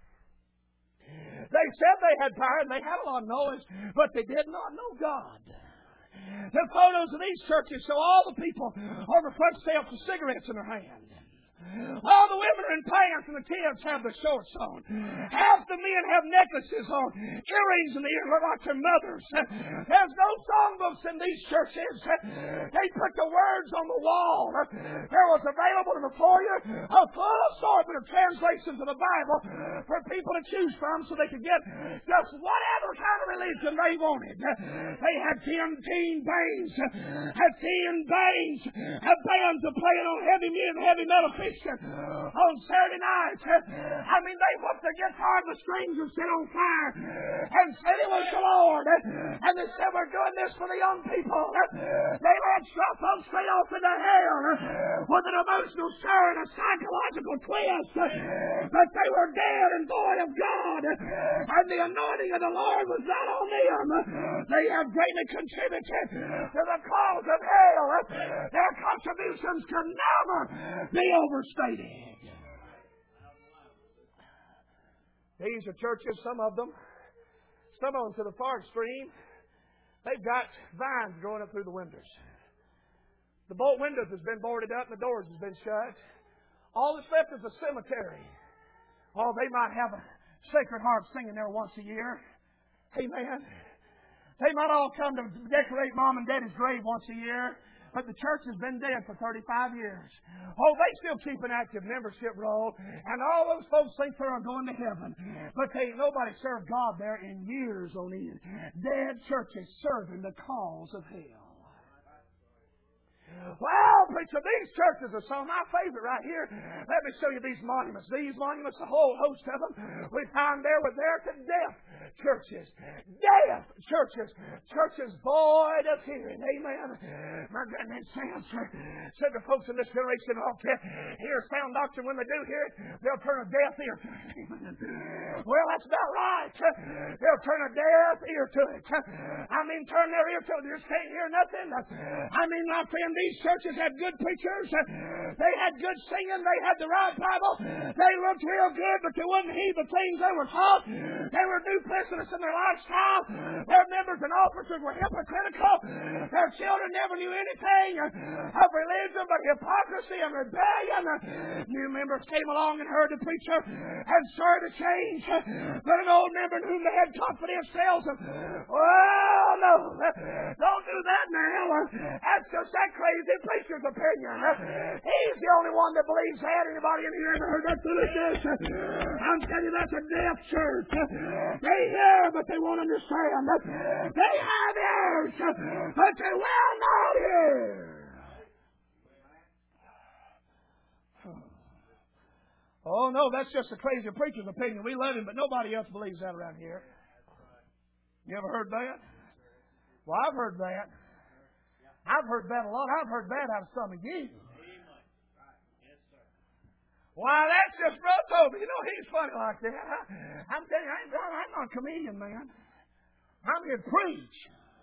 They said they had power and they had a lot of knowledge, but they did not know God. The photos of these churches show all the people on the front steps with cigarettes in their hand. All the women are in pants and the kids have their shorts on. Half the men have necklaces on, earrings in the ear look like their mothers. There's no songbooks in these churches. They put the words on the wall. There was available in the foyer a full assortment of translations of the Bible for people to choose from so they could get just whatever kind of religion they wanted. They had ten teen bands, had ten bands, had bands of playing on heavy music, heavy metal on Saturday night. I mean, they put the guitar and the strings and set on fire and said it was the Lord. And they said, we're doing this for the young people. They let some folks straight off into hell with an emotional stir and a psychological twist. But they were dead and void of God. And the anointing of the Lord was not on them. They have greatly contributed to the cause of hell. Their contributions can never be over. Stated. These are churches, some of them, some of them to the far extreme, they've got vines growing up through the windows. The bolt windows has been boarded up and the doors has been shut. All that's left is a cemetery. Oh, they might have a Sacred Heart singing there once a year. Amen. They might all come to decorate Mom and Daddy's grave once a year. But the church has been dead for thirty-five years. Oh, they still keep an active membership roll. And all those folks think they're going to heaven. But they ain't nobody served God there in years on end. Dead churches serving the cause of hell. Well, preacher, these churches are some of my favorite right here. Let me show you these monuments. These monuments, a whole host of them, we find there with there to death churches. Death churches. Churches void of hearing. Amen. My goodness, Sam said to folks in this generation, oh, hear sound doctrine when they do hear it, they'll turn a deaf ear to it. Amen. Well, that's about right. They'll turn a deaf ear to it. I mean, turn their ear to it. They just can't hear nothing. I mean, my friend, these churches had good preachers. They had good singing. They had the right Bible. They looked real good, but they wouldn't heed the things they were taught. They were duplicitous in their lifestyle. Their members and officers were hypocritical. Their children never knew anything of religion but hypocrisy and rebellion. New members came along and heard the preacher and stirred a change. But an old member in whom they had confidence tells them, well, no, don't do that now. That's just that crazy preacher's opinion. He's the only one that believes that. Anybody in here ever heard that foolishness? I'm telling you, that's a deaf church. They hear, but they won't understand. They have ears, but they will not hear. Oh, no, that's just a crazy preacher's opinion. We love him, but nobody else believes that around here. You ever heard that? Well, I've heard that. I've heard that a lot. I've heard that out of some of you. Why, that's just Brother Toby. You know, he's funny like that. I'm telling you, I ain't, I'm not a comedian, man. I'm here to preach.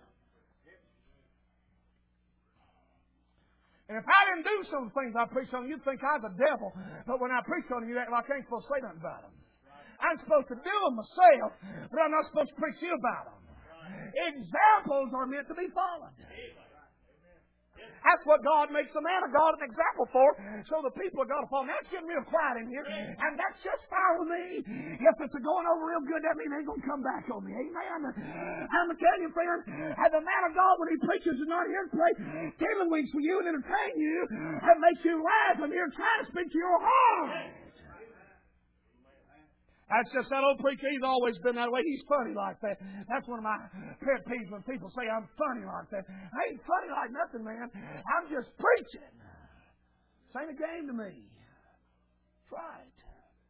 And if I didn't do some things I preach on, you'd think I'm the devil. But when I preach on you, you act like I ain't supposed to say nothing about them. I'm supposed to do them myself, but I'm not supposed to preach you about them. Examples are meant to be followed. That's what God makes a man of God an example for, so the people of God will follow. Now it's getting real quiet in here, and that's just fine with me. If it's going over real good, that means they ain't going to come back on me. Amen. I'm telling you, friend, and the man of God, when he preaches, is not here to play tiddlywinks for you and entertain you and make you laugh. I'm here trying to speak to your heart. That's just that old preacher. He's always been that way. He's funny like that. That's one of my pet peeves when people say I'm funny like that. I ain't funny like nothing, man. I'm just preaching. This ain't a game to me. Try it.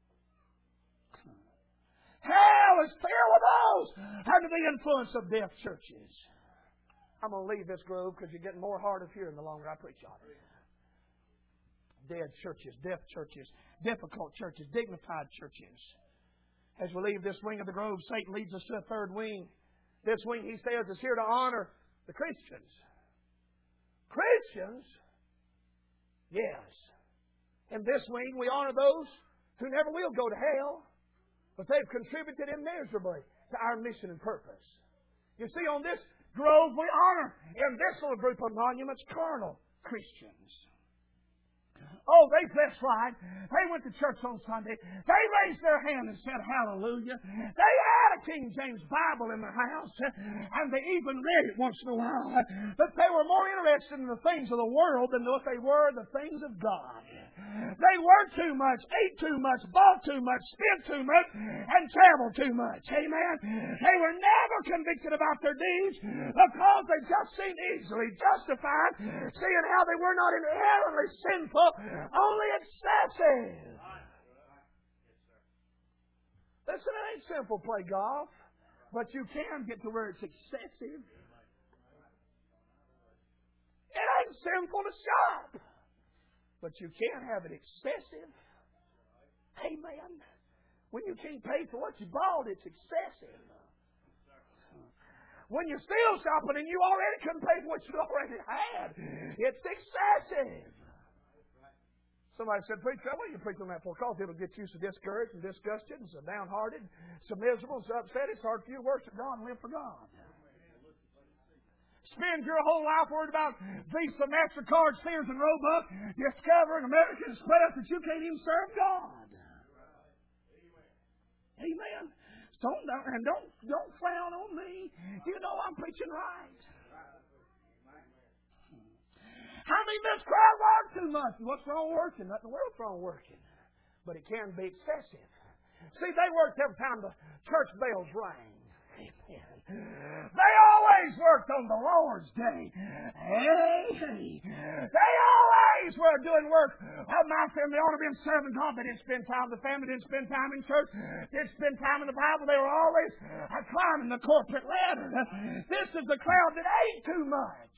Hell is filled with those under the influence of deaf churches. I'm going to leave this grove because you're getting more hard of hearing the longer I preach on it. Dead churches, deaf churches, difficult churches, dignified churches. As we leave this wing of the grove, Satan leads us to a third wing. This wing, he says, is here to honor the Christians. Christians? Yes. In this wing, we honor those who never will go to hell, but they've contributed immeasurably to our mission and purpose. You see, on this grove, we honor in this little group of monuments carnal Christians. Oh, they blessed right. They went to church on Sunday. They raised their hand and said hallelujah. They had a King James Bible in their house, and they even read it once in a while. But they were more interested in the things of the world than what they were the things of God. They worked too much, ate too much, bought too much, spent too much, and traveled too much. Amen. They were never convicted about their deeds because they just seemed easily justified, seeing how they were not inherently sinful, only excessive. Listen, it ain't simple to play golf, but you can get to where it's excessive. It ain't sinful to shop, but you can have it excessive. Amen. When you can't pay for what you bought, it's excessive. When you're still shopping and you already couldn't pay for what you already had, it's excessive. Somebody said, preacher, what are you preaching on that for? Because it'll get you so discouraged and disgusted and so downhearted, so miserable and so upset, it's hard for you to worship God and live for God. Spend your whole life worried about Visa, MasterCard, Sears, and Roebuck, discovering American Express that you can't even serve God. Amen. Don't, and don't, don't frown on me. You know I'm preaching right. How many of this crowd work too much? What's wrong with working? Nothing in the world's wrong with working. But it can be excessive. See, they worked every time the church bells rang. Amen. They always worked on the Lord's day. Hey, hey. They always were doing work. Oh, my family ought to have been serving God. They didn't spend time with the family. Didn't spend time in church. Didn't spend time in the Bible. They were always climbing the corporate ladder. This is the crowd that ate too much.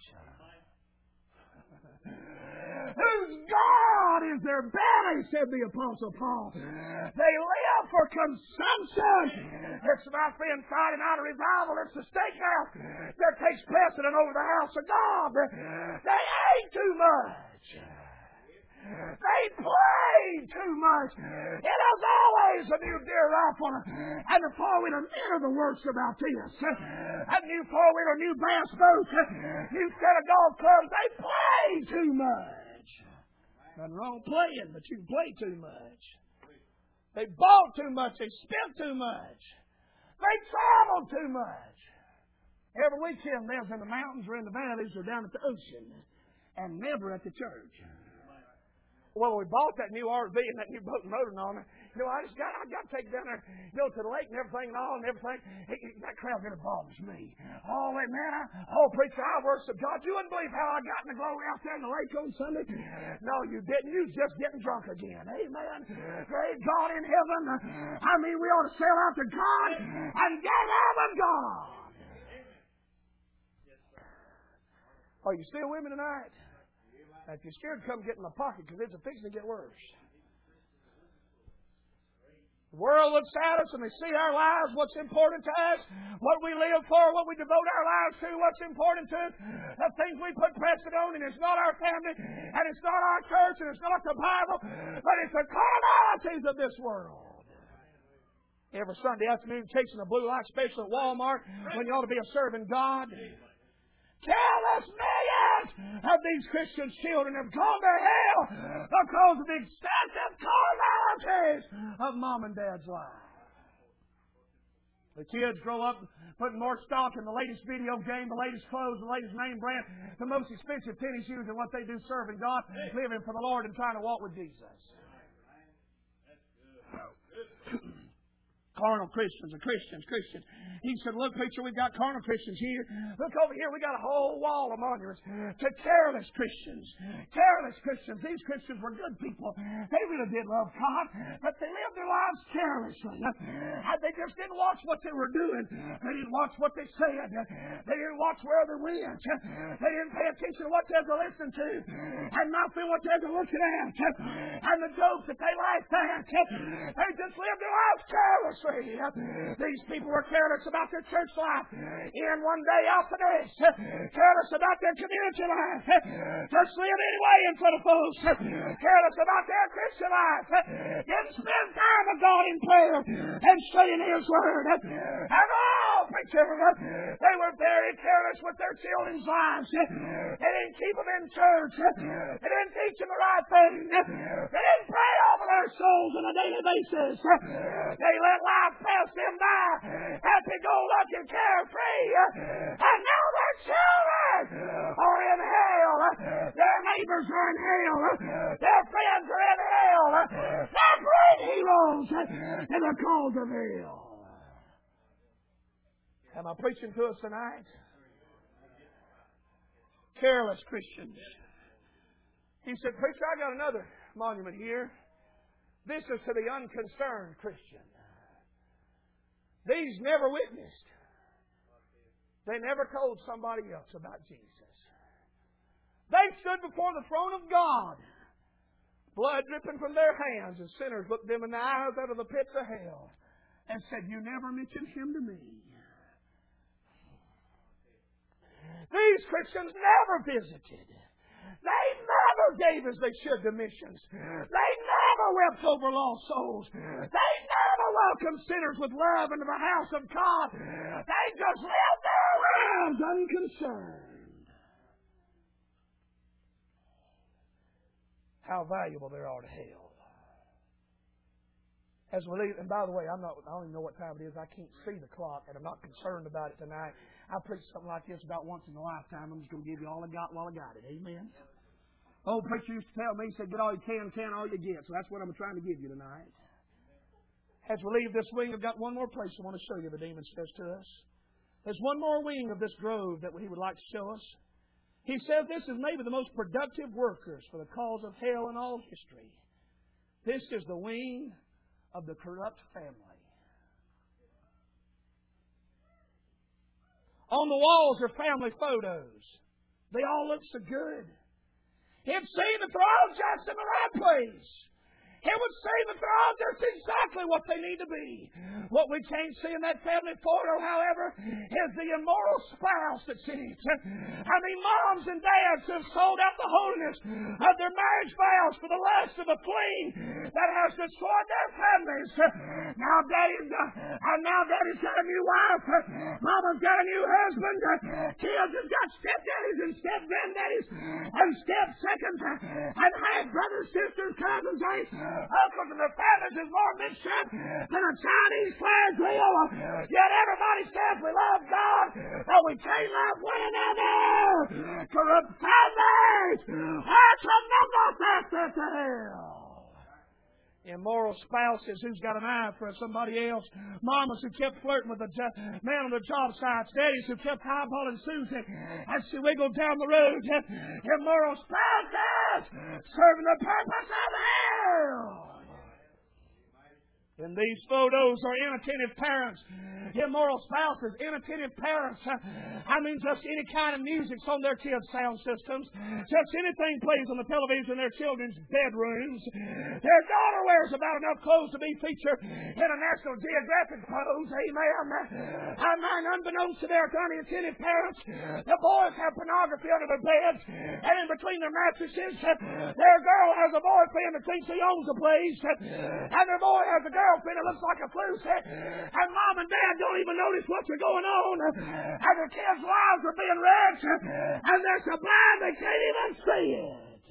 Whose God is their belly, said the Apostle Paul. They live for consumption. It's about being Friday night revival. It's the steakhouse that takes precedent over the house of God. They ate too much. They played too much. It is always a new deer rifle and a four-wheeler. Never the worst about this. A new four-wheeler, new bass boat, new set of golf clubs. They play too much. Nothing wrong playing, but you play too much. They bought too much. They spent too much. They traveled too much. Every weekend they was in the mountains or in the valleys or down at the ocean, and never at the church. Well, we bought that new R V and that new boat and motor on it. You know, I just got, I got to take it down there, you know, to the lake and everything and all and everything. Hey, that crowd really bothers me. Oh, man, I, oh, preacher, I worship God. You wouldn't believe how I got in the glory out there in the lake on Sunday. No, you didn't. You was just getting drunk again. Amen. Praise God in heaven. I mean, we ought to sell out to God and get out of God. Are you still with me tonight? Now, if you're scared, come get in my pocket because it's fixing to get worse. The world looks at us and they see our lives, what's important to us, what we live for, what we devote our lives to, what's important to us, the things we put precedent on, and it's not our family, and it's not our church, and it's not the Bible, but it's the carnalities of this world. Every Sunday afternoon, chasing a blue light special at Walmart when you ought to be a serving God. Countless millions of these Christian children have gone to hell because of the excessive carnalities of mom and dad's life. The kids grow up putting more stock in the latest video game, the latest clothes, the latest name brand, the most expensive tennis shoes than what they do serving God, living for the Lord and trying to walk with Jesus. Carnal Christians, or Christians, Christians. He said, look, preacher, we've got carnal Christians here. Look over here, we got a whole wall of monuments to careless Christians. Careless Christians. These Christians were good people. They really did love God, but they lived their lives carelessly. And they just didn't watch what they were doing. They didn't watch what they said. They didn't watch where they went. They didn't pay attention to what they were listening to, and nothing what they were looking at, and the jokes that they laughed at. They just lived their lives carelessly. These people were careless about their church life, in one day, out the next. Careless about their community life. Just live anyway in front of folks. Careless about their Christian life. Didn't spend time with God in prayer and studying His Word. And oh, preacher, they were very careless with their children's lives. They didn't keep them in church. They didn't teach them the right thing. They didn't pray over their souls on a daily basis. They let life pass them by, happy-go-lucky, carefree. And now their children are in hell. Their neighbors are in hell. Their friends are in hell. They're great heroes in the cause of hell. Am I preaching to us tonight? Careless Christians. He said, preacher, I got another monument here. This is to the unconcerned Christian. These never witnessed. They never told somebody else about Jesus. They stood before the throne of God, blood dripping from their hands, and sinners looked them in the eyes out of the pits of hell and said, you never mentioned Him to me. These Christians never visited. They never gave as they should to missions. They never wept over lost souls. They never welcomed sinners with love into the house of God. They just lived their lives unconcerned. How valuable they are to hell. As we leave, and by the way, I'm not, I don't even know what time it is. I can't see the clock, and I'm not concerned about it tonight. I preach something like this about once in a lifetime. I'm just going to give you all I got while I got it. Amen? Old preacher used to tell me, he said, get all you can, can all you get. So that's what I'm trying to give you tonight. As we leave this wing, I've got one more place I want to show you the demon says to us. There's one more wing of this grove that he would like to show us. He says this is maybe the most productive workers for the cause of hell in all history. This is the wing of the corrupt family. On the walls are family photos. They all look so good. He'd say that they're all just in the right place. He would say that they're all just exactly what they need to be. What we can't see in that family photo, however, is the immoral spouse that's in it. I mean, moms and dads have sold out the holiness of their marriage vows for the lust of a fling that has destroyed their families. Now daddy's got, and now daddy's got a new wife. Mama's got a new husband. Kids have got stepdaddies and stepgranddaddies and step-seconds and half brothers, sisters, cousins, aunts. Uncles and their families is more mixed up than a Chinese flag wheel. Yet everybody says we love God, but we can't love one another. Corrupt families are tremendous access to hell. Immoral spouses who's got an eye for somebody else. Mamas who kept flirting with the jo- man on the job sites. Daddies who kept eyeballing Susie as she wiggled down the road. Immoral spouses serving the purpose of hell. And these photos are inattentive parents. Immoral spouses, inattentive parents. I mean, just any kind of music's on their kids' sound systems. Just anything plays on the television in their children's bedrooms. Their daughter wears about enough clothes to be featured in a National Geographic pose. Amen. I mean, unbeknownst to their inattentive parents, the boys have pornography under their beds and in between their mattresses. Their girl has a boyfriend that thinks he owns the place. And their boy has a girl it looks like a flu set, and mom and dad don't even notice what's going on, and their kids' lives are being wrecked, and they're so blind they can't even see it.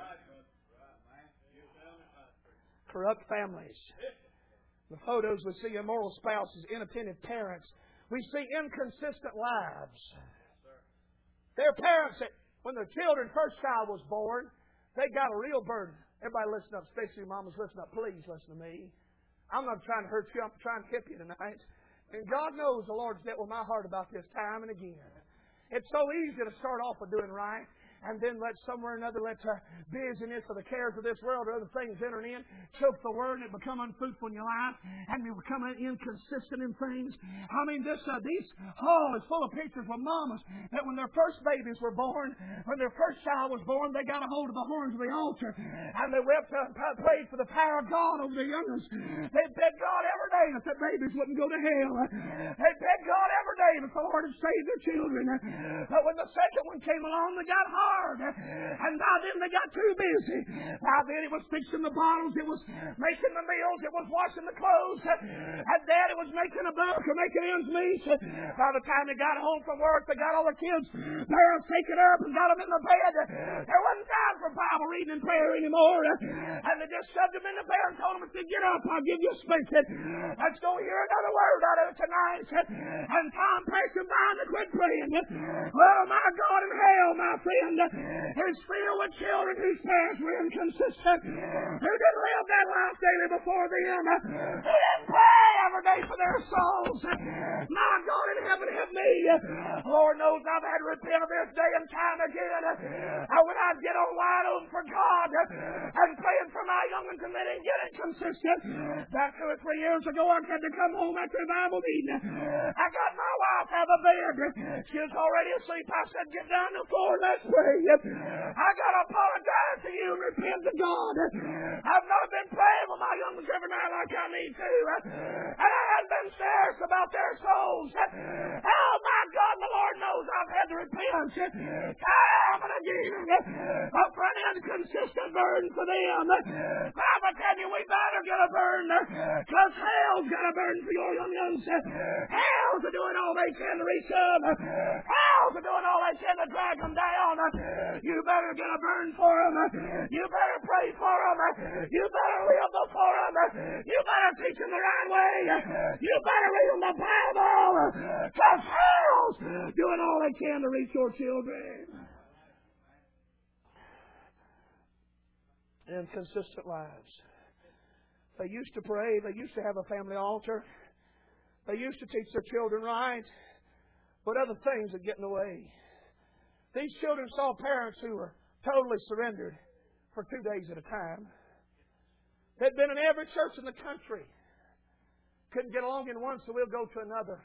Corrupt families. The photos we see immoral spouses, inattentive parents. We see inconsistent lives. Their parents, when their children, first child was born, they got a real burden. Everybody listen up, especially mamas, listen up. Please listen to me. I'm not trying to hurt you. I'm trying to help you tonight. And God knows the Lord's dealt with my heart about this time and again. It's so easy to start off with doing right, and then let somewhere or another let uh, busyness or the cares of this world or other things enter in, choke the word, and it become unfruitful in your life, and you become inconsistent in things. I mean, this uh, these hall is full of pictures of mamas that when their first babies were born, when their first child was born, they got a hold of the horns of the altar, and they wept and uh, prayed for the power of God over their youngest. They begged God every day that the babies wouldn't go to hell. They begged God every day that the Lord would save their children. But when the second one came along, they got hard. And by then they got too busy. By then it was fixing the bottles, it was making the meals, it was washing the clothes, and Daddy was making a buck or making ends meet. By the time they got home from work, they got all the kids parents taken up and got them in the bed. There wasn't time for Bible reading and prayer anymore. And they just shoved them in the bed and told them, get up, I'll give you a spanking. Let's go hear another word out of it tonight. And time passed them by and they quit praying. Well, my God in hell, my friend, is filled with children whose parents were inconsistent, who didn't live that life daily before them, who didn't pray every day for their souls. My God in heaven, help me. Lord knows I've had to repent of this day and time again. And when I get on wide open for God and praying for my young ones and they didn't get inconsistent, back two or three years ago I had to come home after a Bible meeting. I got my wife out of the bed. She was already asleep. I said, get down to the floor, let's pray. I got to apologize to you and repent to God. I've not been praying with my young ones every night like I need to. And I haven't been serious about their souls. Oh, my God, the Lord knows I've had to repent time and again of an inconsistent burden for them. Bible tell you we better get a burden because hell's got a burden for your young ones. Hell's doing all they can to reach them. Hell's doing all they can to drag them down. You better get a burden for them. You better pray for them. You better live before them. You better teach them the right way. You better read them the Bible. Because hell's doing all they can to reach your children. Inconsistent lives. They used to pray. They used to have a family altar. They used to teach their children right. But other things would get in the way. These children saw parents who were totally surrendered for two days at a time. They'd been in every church in the country. Couldn't get along in one, so we'll go to another.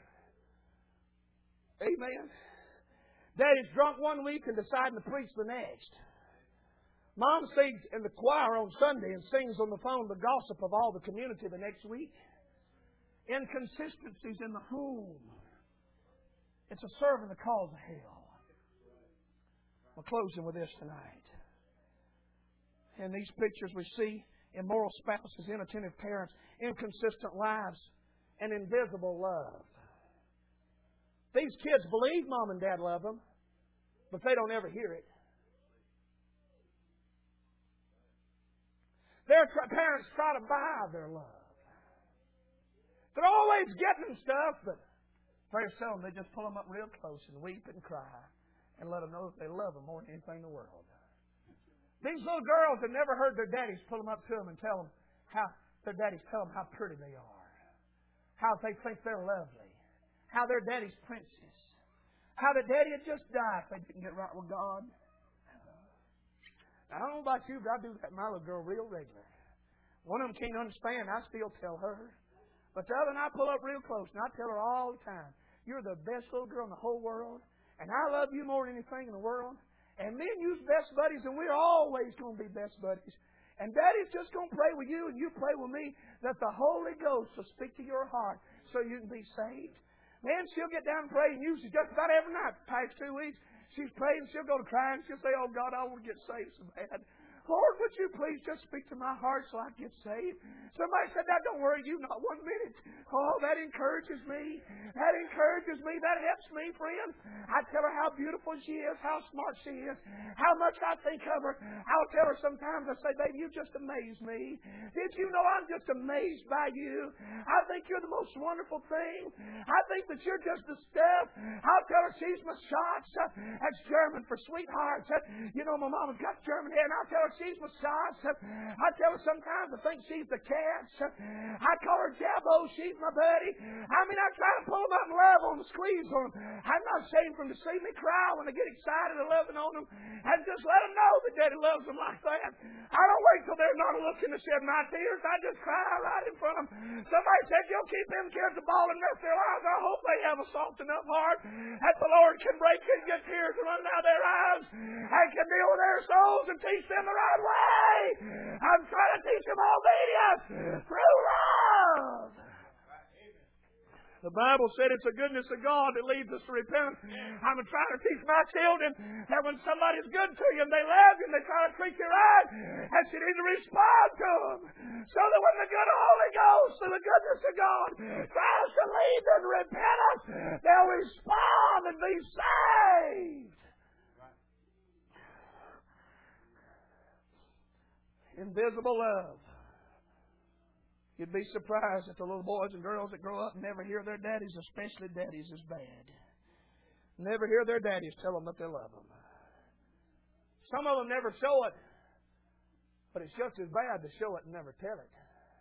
Amen. Daddy's drunk one week and deciding to preach the next. Mom sings in the choir on Sunday and sings on the phone the gossip of all the community the next week. Inconsistencies in the home. It's a serving the cause of hell. We're closing with this tonight. In these pictures we see immoral spouses, inattentive parents, inconsistent lives, and invisible love. These kids believe Mom and Dad love them, but they don't ever hear it. Their parents try to buy their love. They're always getting stuff, but very seldom they just pull them up real close and weep and cry and let them know that they love them more than anything in the world. These little girls have never heard their daddies pull them up to them and tell them how their daddies tell them how pretty they are, how they think they're lovely, how their daddy's princess, how their daddy had just died if they didn't get right with God. I don't know about you, but I do that with my little girl real regular. One of them can't understand, I still tell her. But the other one, I pull up real close, and I tell her all the time, you're the best little girl in the whole world, and I love you more than anything in the world. And me and you's best buddies, and we're always going to be best buddies. And Daddy's just going to pray with you, and you pray with me, that the Holy Ghost will speak to your heart so you can be saved. Man, she'll get down and pray, and usually just about every night, the past two weeks, she's praying, she'll go to crying, she'll say, oh, God, I want to get saved so bad. Lord, would you please just speak to my heart so I get saved? Somebody said, now don't worry you not one minute. Oh, that encourages me. That encourages me. That helps me, friend. I tell her how beautiful she is, how smart she is, how much I think of her. I'll tell her sometimes, I say, baby, you just amaze me. Did you know I'm just amazed by you? I think you're the most wonderful thing. I think that you're just the stuff. I'll tell her she's my shots. That's German for sweethearts. You know, my mama's got German hair, and I'll tell her she's my sauce. I tell her sometimes I think she's the cat. I call her Jabbo, she's my buddy. I mean, I try to pull them up and love on them, squeeze on them. I'm not ashamed for them to see me cry when I get excited and loving on them. And just let them know that Daddy loves them like that. I don't wait till they're not looking to shed my tears. I just cry right in front of them. Somebody said, you'll keep them kids a ball and rest their lives. I hope they have a soft enough heart that the Lord can break and get tears running out of their eyes and can deal with their souls and teach them the right way. I'm trying to teach them obedience through love. The Bible said it's the goodness of God that leads us to repentance. I'm trying to teach my children that when somebody's good to you and they love you and they try to treat you right, that you need to respond to them. So that when the good Holy Ghost, through the goodness of God, tries to lead them to repentance, they'll respond and be saved. Invisible love. You'd be surprised that the little boys and girls that grow up and never hear their daddies, especially daddies, is bad. Never hear their daddies tell them that they love them. Some of them never show it, but it's just as bad to show it and never tell it.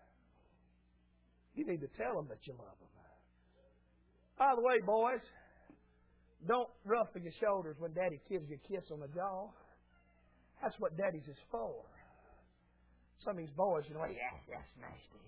You need to tell them that you love them. By the way, boys, don't ruffle your shoulders when Daddy gives you a kiss on the jaw. That's what daddies is for. Some of these boys, you know, yeah, that's nasty.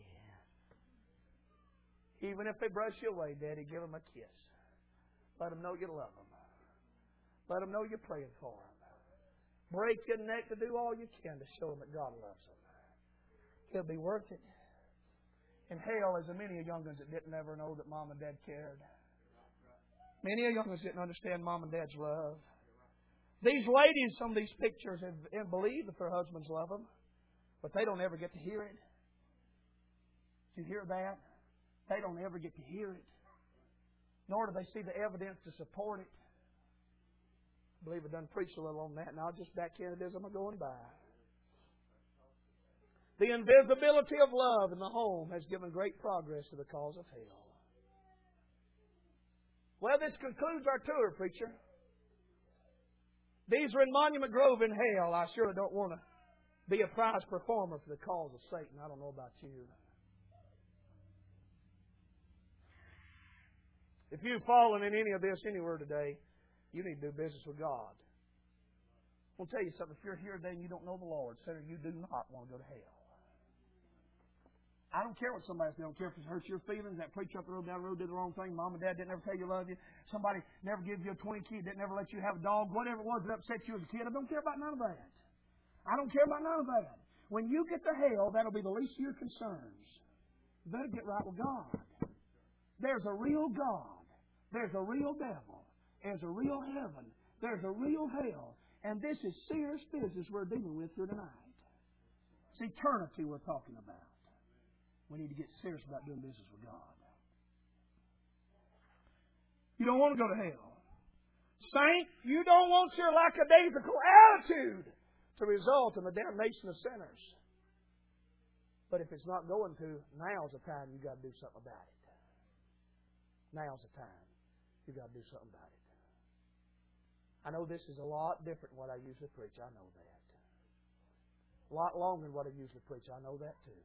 Even if they brush you away, Daddy, give them a kiss. Let them know you love them. Let them know you're praying for them. Break your neck to do all you can to show them that God loves them. It'll be worth it. In hell, there's many young ones that didn't ever know that Mom and Dad cared. Many young ones didn't understand Mom and Dad's love. These ladies, some of these pictures, have, have believed that their husbands love them, but they don't ever get to hear it. Did you hear that? They don't ever get to hear it. Nor do they see the evidence to support it. I believe I've done preached a little on that, and I'll just back in it as I'm going by. The invisibility of love in the home has given great progress to the cause of hell. Well, this concludes our tour, preacher. These are in Monument Grove in hell. I surely don't want to be a prize performer for the cause of Satan. I don't know about you. If you've fallen in any of this anywhere today, you need to do business with God. I'll tell you something. If you're here today and you don't know the Lord, sinner, you do not want to go to hell. I don't care what somebody says. I don't care if it hurts your feelings. That preacher up the road, down the road did the wrong thing. Mom and Dad didn't ever tell you love you. Somebody never gave you a twenty kid, didn't ever let you have a dog. Whatever it was that upset you as a kid, I don't care about none of that. I don't care about none of that. When you get to hell, that'll be the least of your concerns. You better get right with God. There's a real God. There's a real devil. There's a real heaven. There's a real hell. And this is serious business we're dealing with here tonight. It's eternity we're talking about. We need to get serious about doing business with God. You don't want to go to hell. Saint, you don't want your lackadaisical attitude to result in the damnation of sinners. But if it's not going to, now's the time you've got to do something about it. Now's the time you've got to do something about it. I know this is a lot different than what I usually preach. I know that. A lot longer than what I usually preach. I know that too.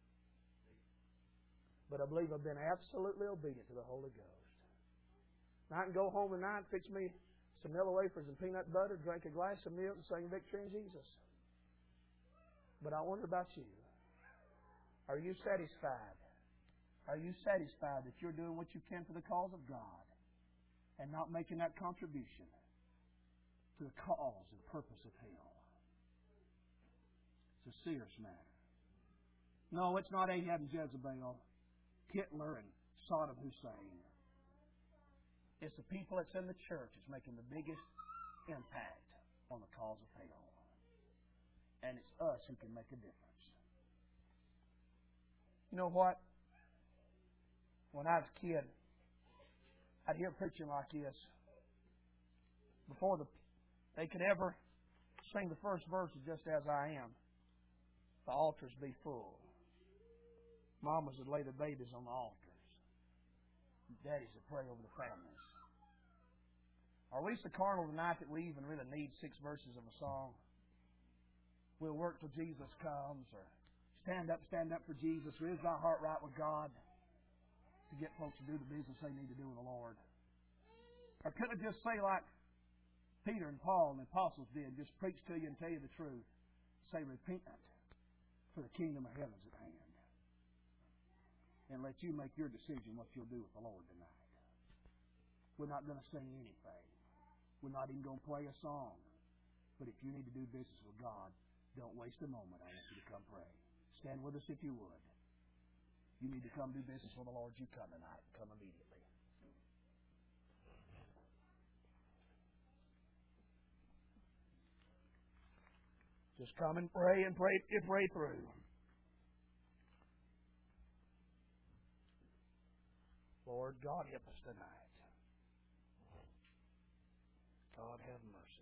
But I believe I've been absolutely obedient to the Holy Ghost. Now I can go home tonight and fix me some Miller wafers and peanut butter, drink a glass of milk, and sing Victory in Jesus. But I wonder about you. Are you satisfied? Are you satisfied that you're doing what you can for the cause of God and not making that contribution to the cause and purpose of hell? It's a serious matter. No, it's not Ahab and Jezebel, Hitler and Saddam Hussein. It's the people that's in the church that's making the biggest impact on the cause of hell. And it's us who can make a difference. You know what? When I was a kid, I'd hear preaching like this. Before the, they could ever sing the first verse of Just As I Am, the altars be full. Mamas would lay the babies on the altars. Daddies would pray over the families. Are we so carnal tonight that we even really need six verses of a song? we'll work till Jesus comes, or stand up, stand up for Jesus, or is thy heart right with God, to get folks to do the business they need to do with the Lord? Or could I just say like Peter and Paul and the apostles did, just preach to you and tell you the truth. Say, repent, for the kingdom of heaven is at hand. And let you make your decision what you'll do with the Lord tonight. We're not going to sing anything. We're not even going to play a song. But if you need to do business with God, don't waste a moment. I want you to come pray. Stand with us if you would. You need to come do business with the Lord. You come tonight. Come immediately. Just come and pray and pray, and pray through. Lord God, help us tonight. God have mercy.